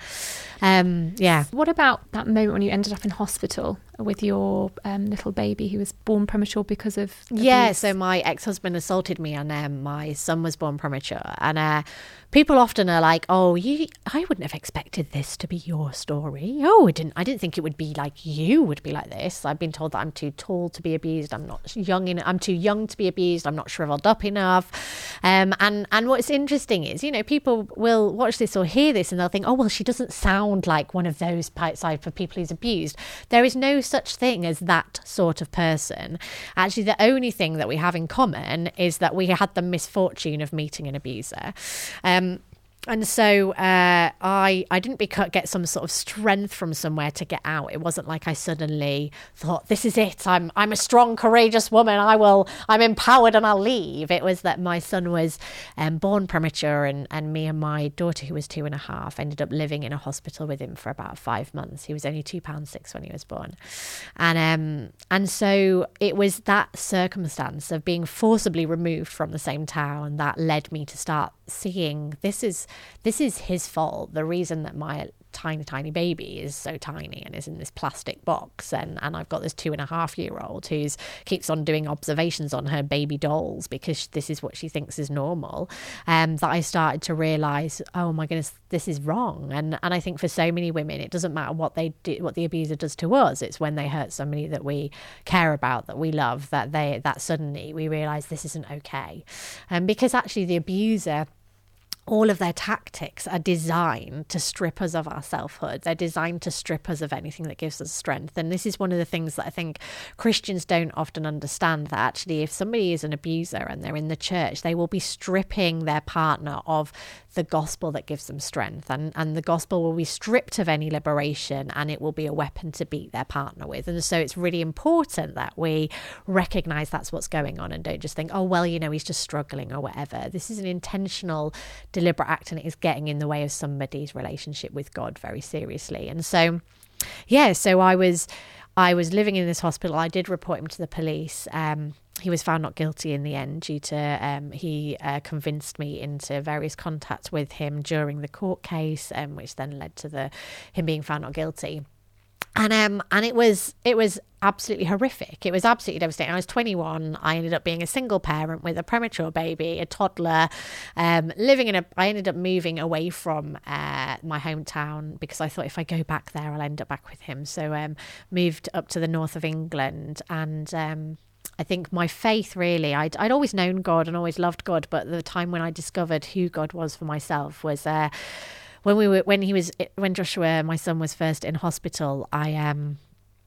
Speaker 5: Um, yeah.
Speaker 4: What about that moment when you ended up in hospital with your um, little baby who was born premature because of abuse?
Speaker 5: Yeah. So my ex-husband assaulted me, and um, my son was born premature. And uh, people often are like, "Oh, you, I wouldn't have expected this to be your story. Oh, I didn't. I didn't think it would be like you would be like this. I've been told that I'm too tall to be abused. I'm not young in. I'm too young to be abused. I'm not shriveled up enough." Um, and and what's interesting is, you know, people will watch this or hear this and they'll think, oh, well, she doesn't sound like one of those type of people who's abused. There is no such thing as that sort of person. Actually, the only thing that we have in common is that we had the misfortune of meeting an abuser. Um, And so uh, I I didn't beca- get some sort of strength from somewhere to get out. It wasn't like I suddenly thought, this is it. I'm I'm a strong, courageous woman. I will, I'm empowered and I'll leave. It was that my son was um, born premature, and, and me and my daughter, who was two and a half, ended up living in a hospital with him for about five months. He was only two pounds six when he was born. And, um, and so it was that circumstance of being forcibly removed from the same town that led me to start seeing this is this is his fault. The reason that my tiny tiny baby is so tiny and is in this plastic box, and and I've got this two and a half year old who's keeps on doing observations on her baby dolls because this is what she thinks is normal, um that I started to realize, oh my goodness, this is wrong. And and I think for so many women, it doesn't matter what they do, what the abuser does to us. It's when they hurt somebody that we care about, that we love, that they that suddenly we realize this isn't okay. And um, because actually the abuser, all of their tactics are designed to strip us of our selfhood. They're designed to strip us of anything that gives us strength. And this is one of the things that I think Christians don't often understand, that actually if somebody is an abuser and they're in the church, they will be stripping their partner of the gospel that gives them strength. And, and the gospel will be stripped of any liberation, and it will be a weapon to beat their partner with. And so it's really important that we recognize that's what's going on and don't just think, oh, well, you know, he's just struggling or whatever. This is an intentional, deliberate act, and it is getting in the way of somebody's relationship with God very seriously. And so, yeah, so I was I was living in this hospital. I did report him to the police. Um, he was found not guilty in the end due to um, he uh, convinced me into various contacts with him during the court case, um, which then led to the him being found not guilty. And um and it was it was absolutely horrific. It was absolutely devastating. I was twenty-one. I ended up being a single parent with a premature baby, a toddler, um, living in a. I ended up moving away from uh, my hometown because I thought if I go back there, I'll end up back with him. So um, moved up to the north of England, and um, I think my faith really. I'd I'd always known God and always loved God, but the time when I discovered who God was for myself was. Uh, When we were, when he was, when Joshua, my son, was first in hospital, I um,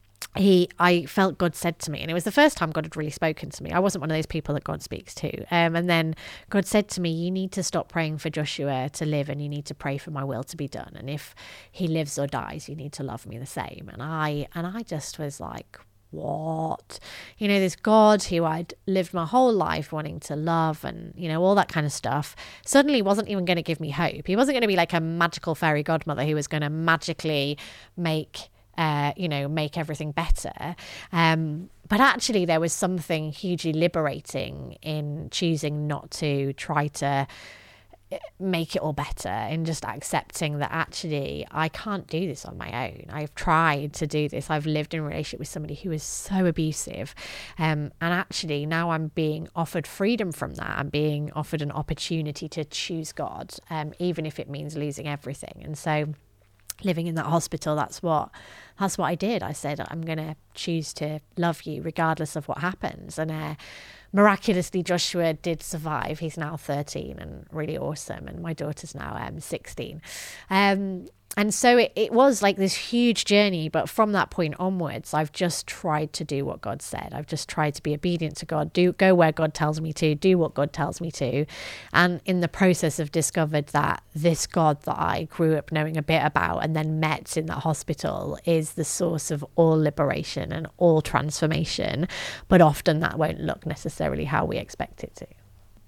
Speaker 5: he, I felt God said to me, and it was the first time God had really spoken to me. I wasn't one of those people that God speaks to. Um, and then God said to me, "You need to stop praying for Joshua to live, and you need to pray for my will to be done. And if he lives or dies, you need to love me the same." And I, and I just was like, what? You know, this God who I'd lived my whole life wanting to love and, you know, all that kind of stuff, suddenly wasn't even going to give me hope. He wasn't going to be like a magical fairy godmother who was going to magically make, uh, you know, make everything better. Um, but actually there was something hugely liberating in choosing not to try to make it all better, and just accepting that actually I can't do this on my own. I've tried to do this. I've lived in a relationship with somebody who is so abusive, um, and actually now I'm being offered freedom from that. I'm being offered an opportunity to choose God, um, even if it means losing everything. And so living in that hospital, that's what that's what I did. I said, I'm going to choose to love you regardless of what happens. And uh, miraculously, Joshua did survive. He's now thirteen and really awesome. And my daughter's now um, sixteen. Um, and so it, it was like this huge journey. But from that point onwards, I've just tried to do what God said. I've just tried to be obedient to God, do go where God tells me to, do what God tells me to. And in the process, I've discovered that this God that I grew up knowing a bit about and then met in that hospital is the source of all liberation and all transformation. But often that won't look necessarily how we expect it to.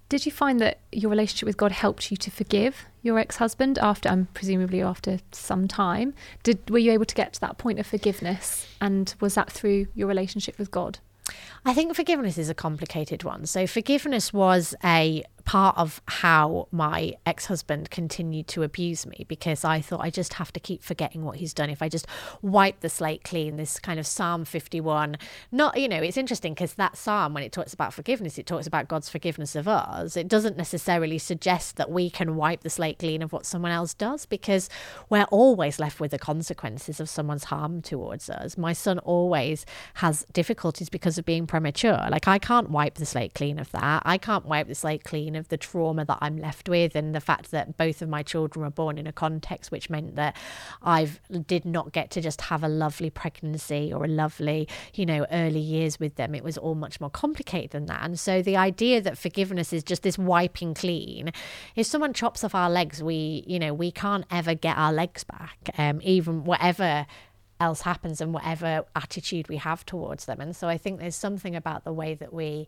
Speaker 4: did you find that your relationship with God helped you to forgive your ex-husband after, um, presumably after some time? Did were you able to get to that point of forgiveness, and was that through your relationship with God?
Speaker 5: I think forgiveness is a complicated one. So forgiveness was a part of how my ex-husband continued to abuse me, because I thought I just have to keep forgetting what he's done. If I just wipe the slate clean, this kind of Psalm fifty-one, not, you know, it's interesting because that Psalm, when it talks about forgiveness, it talks about God's forgiveness of us. It doesn't necessarily suggest that we can wipe the slate clean of what someone else does, because we're always left with the consequences of someone's harm towards us. My son always has difficulties because of being premature. Like, I can't wipe the slate clean of that. I can't wipe the slate clean of the trauma that I'm left with, and the fact that both of my children were born in a context which meant that I did not get to just have a lovely pregnancy or a lovely, you know, early years with them. It was all much more complicated than that. And so the idea that forgiveness is just this wiping clean, if someone chops off our legs, we, you know, we can't ever get our legs back, um, even whatever else happens and whatever attitude we have towards them. And so I think there's something about the way that we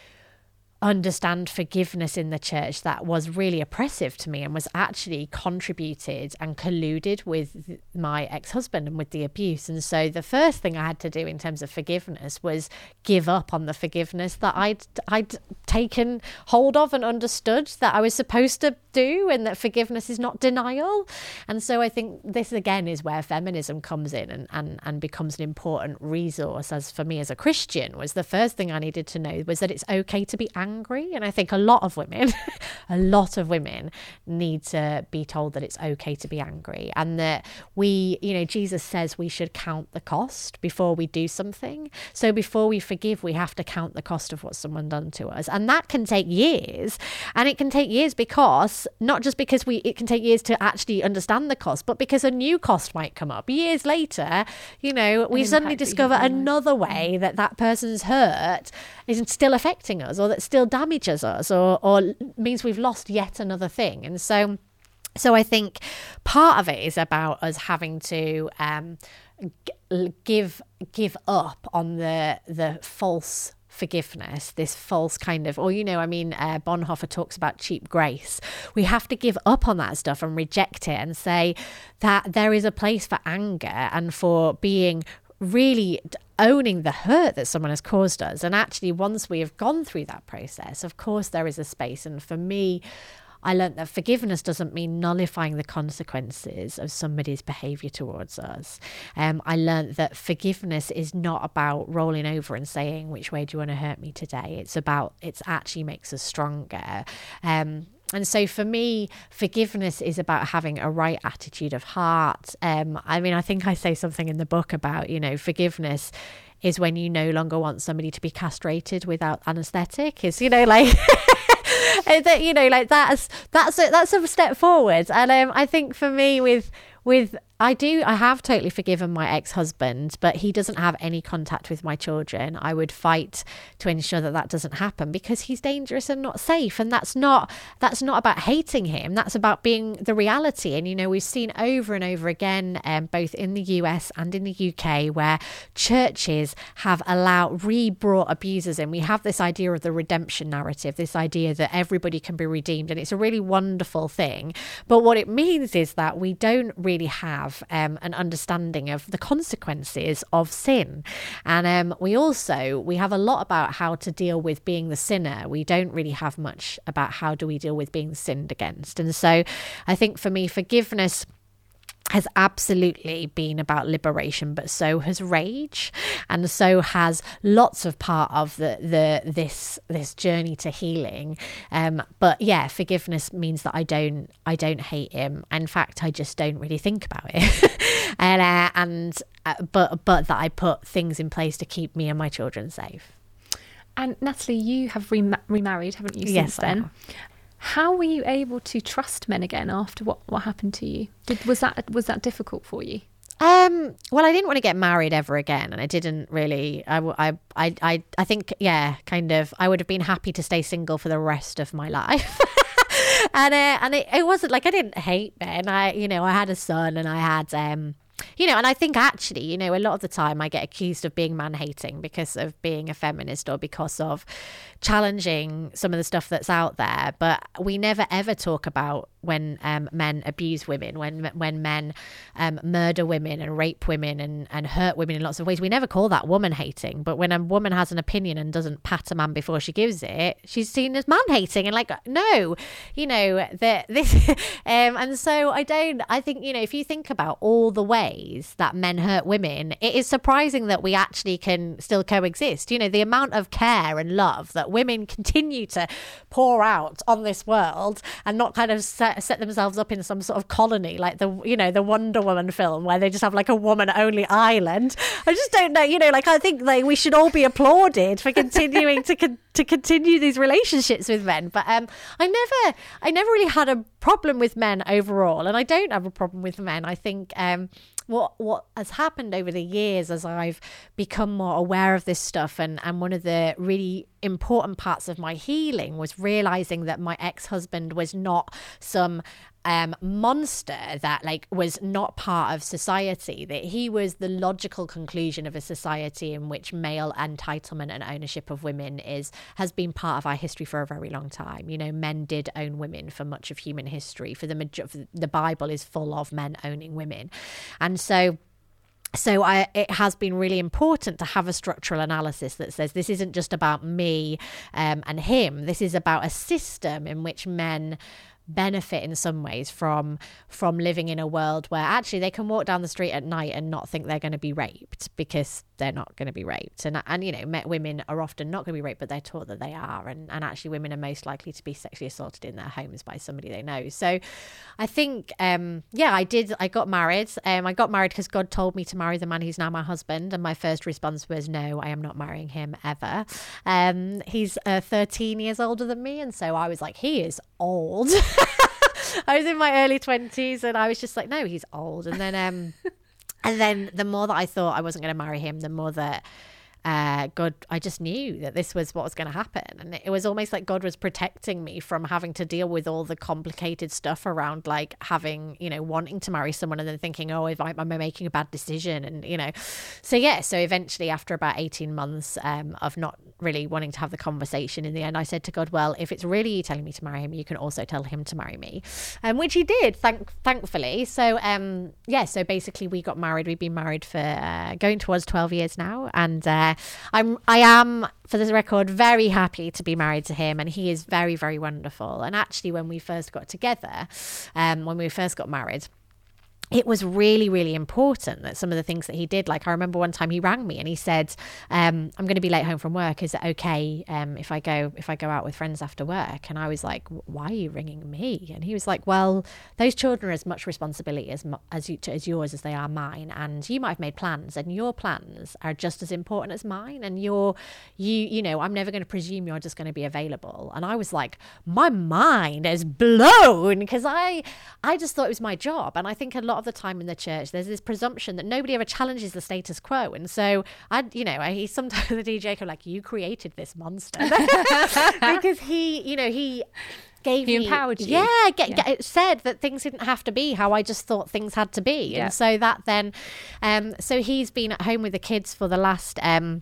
Speaker 5: understand forgiveness in the church that was really oppressive to me, and was actually contributed and colluded with my ex-husband and with the abuse. And so the first thing I had to do in terms of forgiveness was give up on the forgiveness that I'd I'd taken hold of and understood that I was supposed to do, and that forgiveness is not denial. And so I think this again is where feminism comes in and, and, and becomes an important resource. As for me as a Christian, was the first thing I needed to know was that it's okay to be angry. And I think a lot of women, a lot of women need to be told that it's okay to be angry, and that we, you know, Jesus says we should count the cost before we do something. So before we forgive, we have to count the cost of what someone done to us. And that can take years. And it can take years because, not just because we, it can take years to actually understand the cost, but because a new cost might come up years later. You know, we suddenly discover another way that that person's hurt is still affecting us, or that still damages us, or, or means we've lost yet another thing. And so, so I think part of it is about us having to um, g- give give up on the the false forgiveness, this false kind of, or, you know, I mean, uh, Bonhoeffer talks about cheap grace. We have to give up on that stuff and reject it, and say that there is a place for anger and for being really owning the hurt that someone has caused us. And actually, once we have gone through that process, of course there is a space. And for me, I learned that forgiveness doesn't mean nullifying the consequences of somebody's behaviour towards us. Um, I learned that forgiveness is not about rolling over and saying, which way do you want to hurt me today? It's about, it actually makes us stronger. Um, And so for me, forgiveness is about having a right attitude of heart. Um, I mean, I think I say something in the book about, you know, forgiveness is when you no longer want somebody to be castrated without anaesthetic. Is, you know, like... that, you know, like that's that's a, that's a step forward. And um, I think for me, with with I do I have totally forgiven my ex-husband, but he doesn't have any contact with my children. I would fight to ensure that that doesn't happen, because he's dangerous and not safe. And that's not that's not about hating him. That's about being the reality. And, you know, we've seen over and over again, um, both in the U S and in the U K, where churches have allowed re-brought abusers in. We have this idea of the redemption narrative, this idea that everybody can be redeemed, and it's a really wonderful thing. But what it means is that we don't really have Um, an understanding of the consequences of sin. And um, we also, we have a lot about how to deal with being the sinner. We don't really have much about how do we deal with being sinned against. And so I think for me, forgiveness has absolutely been about liberation, but so has rage, and so has lots of part of the the this this journey to healing. Um, but yeah, forgiveness means that I don't I don't hate him. In fact, I just don't really think about it, and uh, and uh, but but that I put things in place to keep me and my children safe.
Speaker 4: And Natalie, you have rem- remarried, haven't you? Since
Speaker 5: Yes,
Speaker 4: then.
Speaker 5: I have.
Speaker 4: How were you able to trust men again after what, what happened to you? Did, was that was that difficult for you?
Speaker 5: Um, well, I didn't want to get married ever again, and I didn't really. I, I, I, I, I think, yeah, kind of. I would have been happy to stay single for the rest of my life. and uh, and it, it wasn't like I didn't hate men. I, you know, I had a son, and I had um. you know, and I think actually, you know, a lot of the time I get accused of being man-hating because of being a feminist or because of challenging some of the stuff that's out there. But we never ever talk about when um, men abuse women, when when men um, murder women and rape women and, and hurt women in lots of ways. We never call that woman-hating. But when a woman has an opinion and doesn't pat a man before she gives it, she's seen as man-hating. And like, no, you know, that this, um, and so I don't, I think, you know, if you think about all the ways that men hurt women, it is surprising that we actually can still coexist. You know, the amount of care and love that women continue to pour out on this world and not kind of set, set themselves up in some sort of colony like the, you know, the Wonder Woman film where they just have like a woman only island. I just don't know, you know, like I think like we should all be applauded for continuing to con- to continue these relationships with men. But um, I never, I never really had a problem with men overall, and I don't have a problem with men. I think um, what what has happened over the years as I've become more aware of this stuff, and, and one of the really important parts of my healing was realizing that my ex-husband was not some um, monster that like was not part of society, that he was the logical conclusion of a society in which male entitlement and ownership of women is has been part of our history for a very long time. You know, men did own women for much of human history. For the major- the Bible is full of men owning women. And so So I, it has been really important to have a structural analysis that says this isn't just about me um, and him. This is about a system in which men benefit in some ways from from living in a world where actually they can walk down the street at night and not think they're going to be raped because they're not going to be raped. And, and you know, met women are often not going to be raped, but they're taught that they are. And, and actually women are most likely to be sexually assaulted in their homes by somebody they know. So I think, um, yeah, I did. I got married. Um, I got married because God told me to marry the man who's now my husband. And my first response was, no, I am not marrying him ever. Um, he's uh, thirteen years older than me. And so I was like, he is old. I was in my early twenties and I was just like, no, he's old. And then, um, and then the more that I thought I wasn't going to marry him, the more that uh, God, I just knew that this was what was going to happen. And it was almost like God was protecting me from having to deal with all the complicated stuff around like having, you know, wanting to marry someone and then thinking, oh, if I, am I making a bad decision? And, you know, so yeah, so eventually after about eighteen months um, of not really wanting to have the conversation, in the end I said to God, well, if it's really you telling me to marry him, you can also tell him to marry me, um, which he did, thank thankfully. So um yeah, so basically we got married. We've been married for uh, going towards twelve years now, and uh, I'm I am for the record very happy to be married to him, and he is very, very wonderful. And actually when we first got together, um when we first got married, it was really, really important that some of the things that he did, like I remember one time he rang me and he said, um, I'm going to be late home from work. Is it okay um, if I go if I go out with friends after work? And I was like, why are you ringing me? And he was like, well, those children are as much responsibility as as, you, as yours as they are mine. And you might have made plans, and your plans are just as important as mine. And you're, you, you know, I'm never going to presume you're just going to be available. And I was like, my mind is blown, because I, I just thought it was my job. And I think a lot of the time in the church there's this presumption that nobody ever challenges the status quo, and so I, you know, he sometimes the D J come like, you created this monster because he, you know, he gave
Speaker 4: he
Speaker 5: me,
Speaker 4: empowered you.
Speaker 5: Yeah, get,
Speaker 4: yeah.
Speaker 5: Get, it said that things didn't have to be how I just thought things had to be,
Speaker 4: yeah.
Speaker 5: and so that then, um, so he's been at home with the kids for the last um.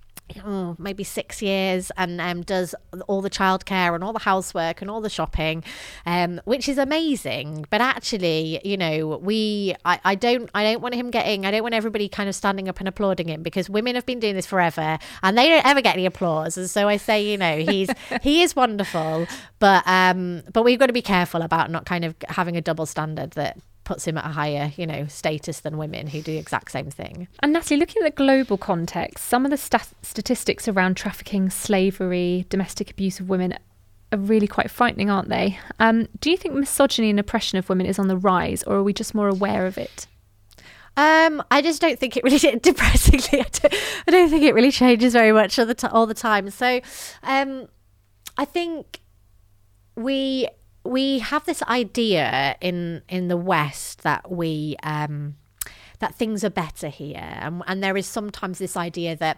Speaker 5: Oh, maybe six years and um, does all the childcare and all the housework and all the shopping, um, which is amazing. But actually, you know, we I, I don't I don't want him getting I don't want everybody kind of standing up and applauding him, because women have been doing this forever and they don't ever get any applause. And so I say, you know, he's he is wonderful, but um, but we've got to be careful about not kind of having a double standard that puts him at a higher, you know, status than women who do the exact same thing.
Speaker 4: And Natalie, looking at the global context, some of the stat- statistics around trafficking, slavery, domestic abuse of women are really quite frightening, aren't they? Um, do you think misogyny and oppression of women is on the rise, or are we just more aware of it?
Speaker 5: Um, I just don't think it really, depressingly, I don't, I don't think it really changes very much all the, t- all the time. So um, I think we... we have this idea in in the West that we um, that things are better here, and, and there is sometimes this idea that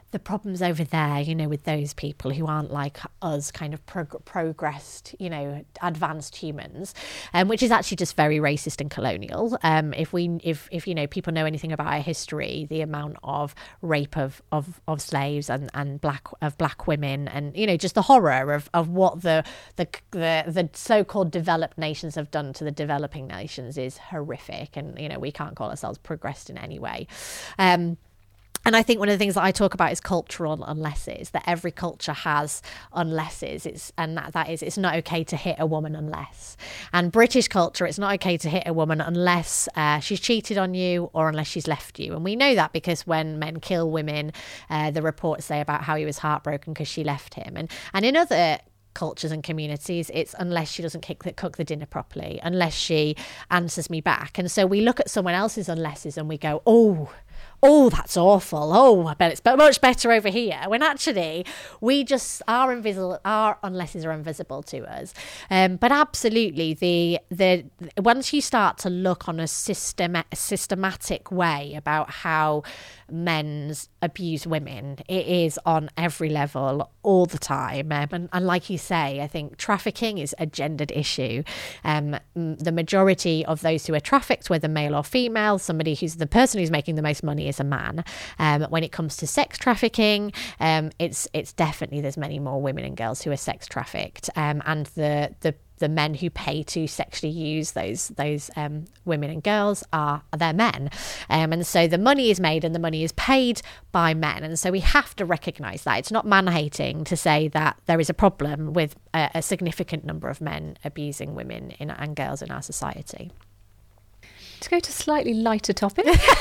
Speaker 5: the problems over there, you know, with those people who aren't like us, kind of prog- progressed, you know, advanced humans, um, which is actually just very racist and colonial. Um, if we, if if you know, people know anything about our history, the amount of rape of of, of slaves and, and black of black women, and you know, just the horror of, of what the the the the so-called developed nations have done to the developing nations is horrific, and you know, we can't call ourselves progressed in any way. Um, And I think one of the things that I talk about is cultural unlesses, that every culture has unlesses. It's, and that, that is, it's not okay to hit a woman unless. And British culture, it's not okay to hit a woman unless uh, she's cheated on you or unless she's left you. And we know that because when men kill women, uh, the reports say about how he was heartbroken because she left him. And, and in other cultures and communities, it's unless she doesn't cook the, cook the dinner properly, unless she answers me back. And so we look at someone else's unlesses and we go, oh, oh, that's awful. Oh, I bet it's much better over here. When actually, we just, our invisible, our unlesses are invisible to us. Um, but absolutely, the the once you start to look on a system, systematic way about how men's abuse women, it is on every level all the time. Um, and, and like you say, I think trafficking is a gendered issue. Um, the majority of those who are trafficked, whether male or female, somebody who's the person who's making the most money is a man. Um, when it comes to sex trafficking, um, it's it's definitely, there's many more women and girls who are sex trafficked, um, and the the the men who pay to sexually use those those um, women and girls are they're men, um, and so the money is made and the money is paid by men, and so we have to recognise that. It's not man-hating to say that there is a problem with a, a significant number of men abusing women in, and girls in our society.
Speaker 4: To go to a slightly lighter topic.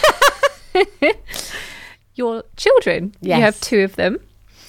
Speaker 4: Your children,
Speaker 5: yes.
Speaker 4: You have two of them.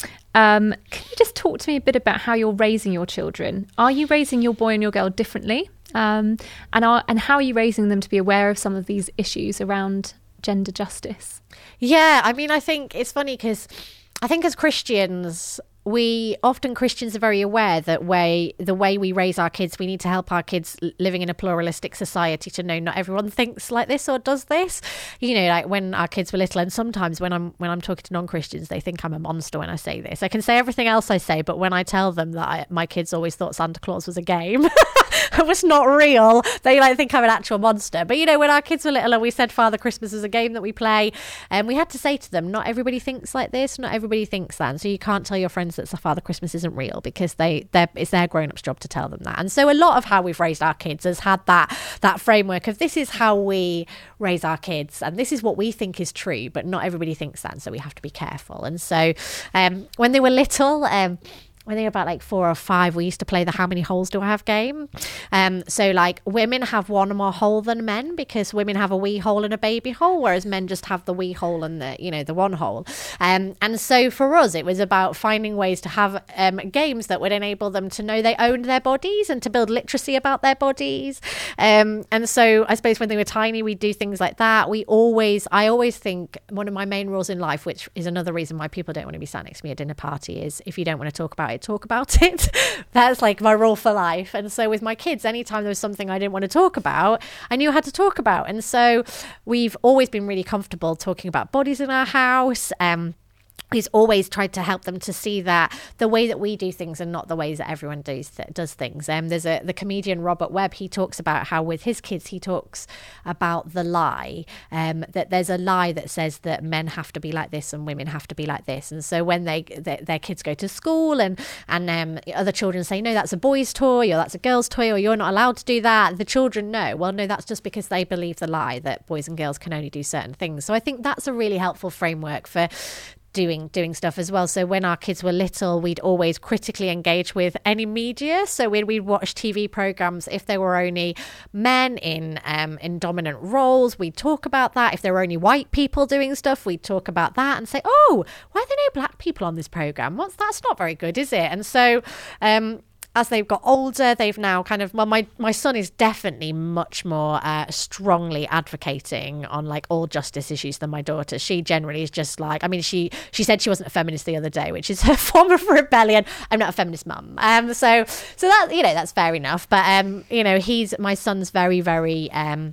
Speaker 4: Um, can you just talk to me a bit about how you're raising your children? Are you raising your boy and your girl differently? Um, and are, and how are you raising them to be aware of some of these issues around gender justice?
Speaker 5: Yeah, I mean, I think it's funny because I think as Christians, we often Christians are very aware that way the way we raise our kids, we need to help our kids living in a pluralistic society to know not everyone thinks like this or does this. You know, like when our kids were little, and sometimes when I'm when I'm talking to non-Christians, they think I'm a monster when I say this. I can say everything else I say, but when I tell them that I, my kids always thought Santa Claus was a game, it was not real, they like think I'm an actual monster. But you know, when our kids were little and we said Father Christmas is a game that we play, and we had to say to them, not everybody thinks like this, not everybody thinks that, and so you can't tell your friends that Father Christmas isn't real, because they it's their grown-ups job to tell them that. And so a lot of how we've raised our kids has had that that framework of this is how we raise our kids and this is what we think is true, but not everybody thinks that, and so we have to be careful. And so um when they were little, um when they were about like four or five, we used to play the how many holes do I have game. Um, so like women have one more hole than men, because women have a wee hole and a baby hole, whereas men just have the wee hole and the, you know, the one hole. Um, and so for us, it was about finding ways to have um, games that would enable them to know they owned their bodies and to build literacy about their bodies. Um, and so I suppose when they were tiny, we'd do things like that. We always, I always think one of my main rules in life, which is another reason why people don't want to be sat next to me at dinner party, is if you don't want to talk about it, talk about it. That's like my rule for life. And so with my kids, anytime there was something I didn't want to talk about, I knew I had to talk about. And so we've always been really comfortable talking about bodies in our house. Um, He's always tried to help them to see that the way that we do things are not the ways that everyone does does things. Um, there's a the comedian Robert Webb. He talks about how with his kids he talks about the lie. Um, that there's a lie that says that men have to be like this and women have to be like this. And so when they, they their kids go to school and and um, other children say, no, that's a boy's toy or that's a girl's toy or you're not allowed to do that, the children know, well, no, that's just because they believe the lie that boys and girls can only do certain things. So I think that's a really helpful framework for doing doing stuff as well. So when our kids were little, we'd always critically engage with any media. So when we'd watch T V programs, if there were only men in um, in dominant roles, we'd talk about that. If there were only white people doing stuff, we'd talk about that and say, oh, why are there no black people on this program? What's that's not very good, is it? And so um as they've got older, they've now kind of, well, my, my son is definitely much more uh, strongly advocating on like all justice issues than my daughter. She generally is just like, I mean, she she said she wasn't a feminist the other day, which is her form of rebellion. I'm not a feminist mum. Um, so, so that, you know, that's fair enough. But, um, you know, he's, my son's very, very, um,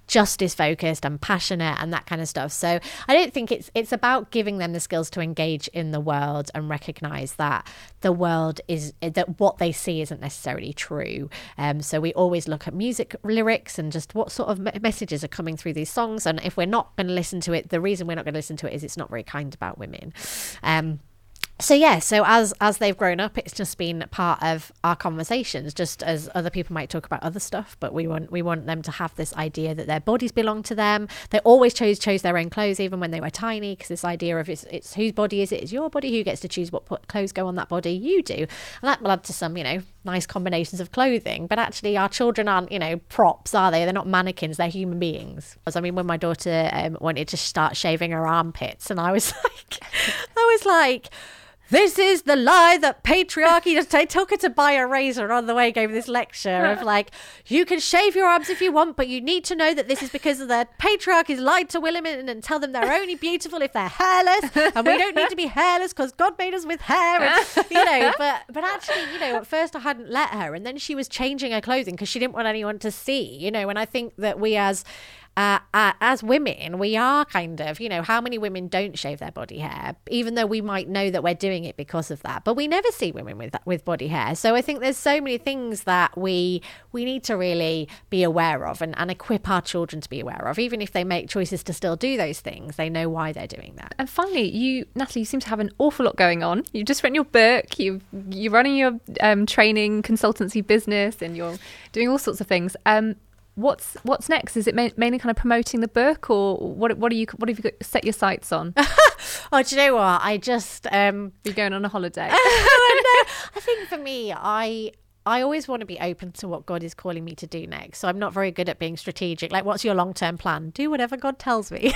Speaker 5: justice focused and passionate and that kind of stuff. So I don't think it's it's about giving them the skills to engage in the world and recognize that the world is that what they see isn't necessarily true. Um, so we always look at music lyrics and just what sort of me- messages are coming through these songs. And if we're not going to listen to it, the reason we're not going to listen to it is it's not very kind about women. Um, So yeah, so as as they've grown up, it's just been part of our conversations, just as other people might talk about other stuff, but we want we want them to have this idea that their bodies belong to them. They always chose chose their own clothes, even when they were tiny, because this idea of it's, it's whose body is it? It's your body. Who gets to choose what put, clothes go on that body? You do. And that led to some, you know, nice combinations of clothing. But actually, our children aren't, you know, props, are they? They're not mannequins. They're human beings. I mean, when my daughter um, wanted to start shaving her armpits, and I was like, I was like, this is the lie that patriarchy does. I took her to buy a razor on the way, gave this lecture of like, you can shave your arms if you want, but you need to know that this is because of the patriarchy's lied to women and tell them they're only beautiful if they're hairless, and we don't need to be hairless because God made us with hair. And, you know, but but actually, you know, at first I hadn't let her, and then she was changing her clothing because she didn't want anyone to see, you know. And I think that we as Uh, uh, as women, we are kind of, you know, how many women don't shave their body hair, even though we might know that we're doing it because of that, but we never see women with with body hair. So I think there's so many things that we we need to really be aware of and, and equip our children to be aware of. Even if they make choices to still do those things, they know why they're doing that.
Speaker 4: And finally, you, Natalie, you seem to have an awful lot going on. You've just written your book, you've, you're running your um, training consultancy business, and you're doing all sorts of things. Um, What's what's next? Is it ma- mainly kind of promoting the book, or what? What are you? What have you got, set your sights on?
Speaker 5: Oh, do you know what? I just um,
Speaker 4: You're going on a holiday.
Speaker 5: no, I think for me, I I always want to be open to what God is calling me to do next. So I'm not very good at being strategic. Like, what's your long term plan? Do whatever God tells me.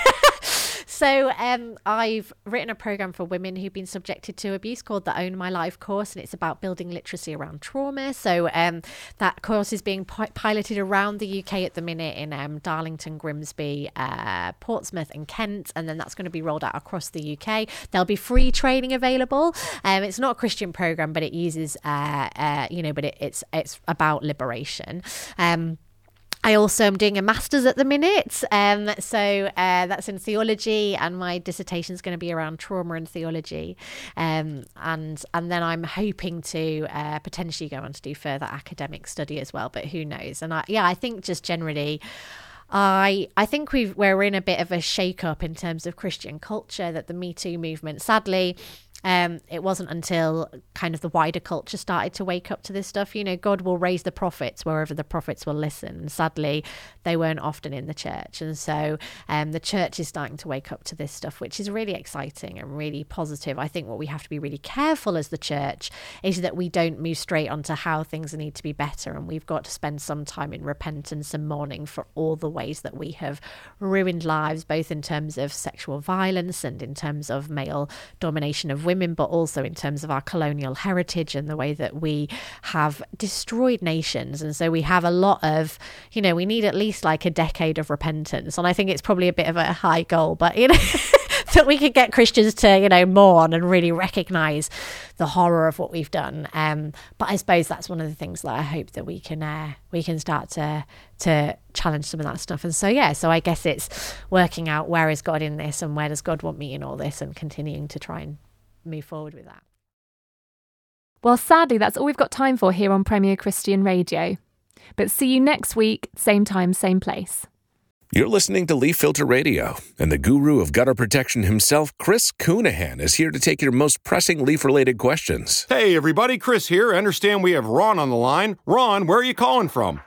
Speaker 5: So um, I've written a program for women who've been subjected to abuse called the Own My Life course, and it's about building literacy around trauma. So um, that course is being pi- piloted around the U K at the minute in um, Darlington, Grimsby, uh, Portsmouth and Kent, and then that's going to be rolled out across the U K. There'll be free training available. Um, it's not a Christian program, but it uses, uh, uh, you know, but it, it's it's about liberation. Um, I also am doing a master's at the minute, um, so uh, that's in theology, and my dissertation is going to be around trauma and theology, um, and and then I'm hoping to uh, potentially go on to do further academic study as well, but who knows? And I, yeah, I think just generally, I I think we've we're in a bit of a shake-up in terms of Christian culture, that the Me Too movement, sadly, Um, it wasn't until kind of the wider culture started to wake up to this stuff. You know, God will raise the prophets wherever the prophets will listen. And sadly, they weren't often in the church. And so um, the church is starting to wake up to this stuff, which is really exciting and really positive. I think what we have to be really careful as the church is that we don't move straight onto how things need to be better. And we've got to spend some time in repentance and mourning for all the ways that we have ruined lives, both in terms of sexual violence and in terms of male domination of women, but also in terms of our colonial heritage and the way that we have destroyed nations. And so we have a lot of, you know, we need at least like a decade of repentance. And I think it's probably a bit of a high goal, but, you know, that we could get Christians to, you know, mourn and really recognise the horror of what we've done. Um, but I suppose that's one of the things that I hope that we can uh, we can start to to challenge some of that stuff. And so, yeah, so I guess it's working out where is God in this and where does God want me in all this, and continuing to try and move forward with that.
Speaker 4: Well, sadly, that's all we've got time for here on Premier Christian Radio. But see you next week, same time, same place.
Speaker 6: You're listening to Leaf Filter Radio, and the guru of gutter protection himself, Chris Coonahan, is here to take your most pressing leaf-related questions.
Speaker 7: Hey, everybody, Chris here. I understand we have Ron on the line. Ron, where are you calling from?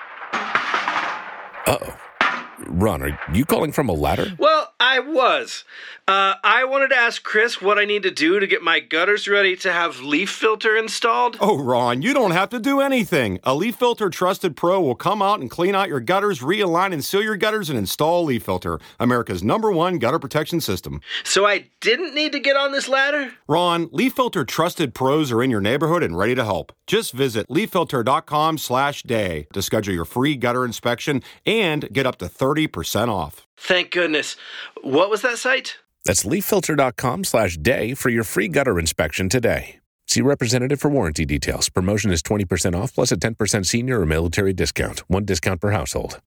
Speaker 6: Uh-oh. Ron, are you calling from a ladder?
Speaker 8: Well, I was. Uh, I wanted to ask Chris what I need to do to get my gutters ready to have Leaf Filter installed.
Speaker 7: Oh, Ron, you don't have to do anything. A Leaf Filter Trusted Pro will come out and clean out your gutters, realign and seal your gutters, and install Leaf Filter, America's number one gutter protection system.
Speaker 8: So I didn't need to get on this ladder?
Speaker 7: Ron, Leaf Filter Trusted Pros are in your neighborhood and ready to help. Just visit leaffilter.com slash day to schedule your free gutter inspection and get up to thirty percent off.
Speaker 8: Thank goodness. What was that site?
Speaker 6: That's leaffilter.com slash day for your free gutter inspection today. See representative for warranty details. Promotion is twenty percent off plus a ten percent senior or military discount. One discount per household.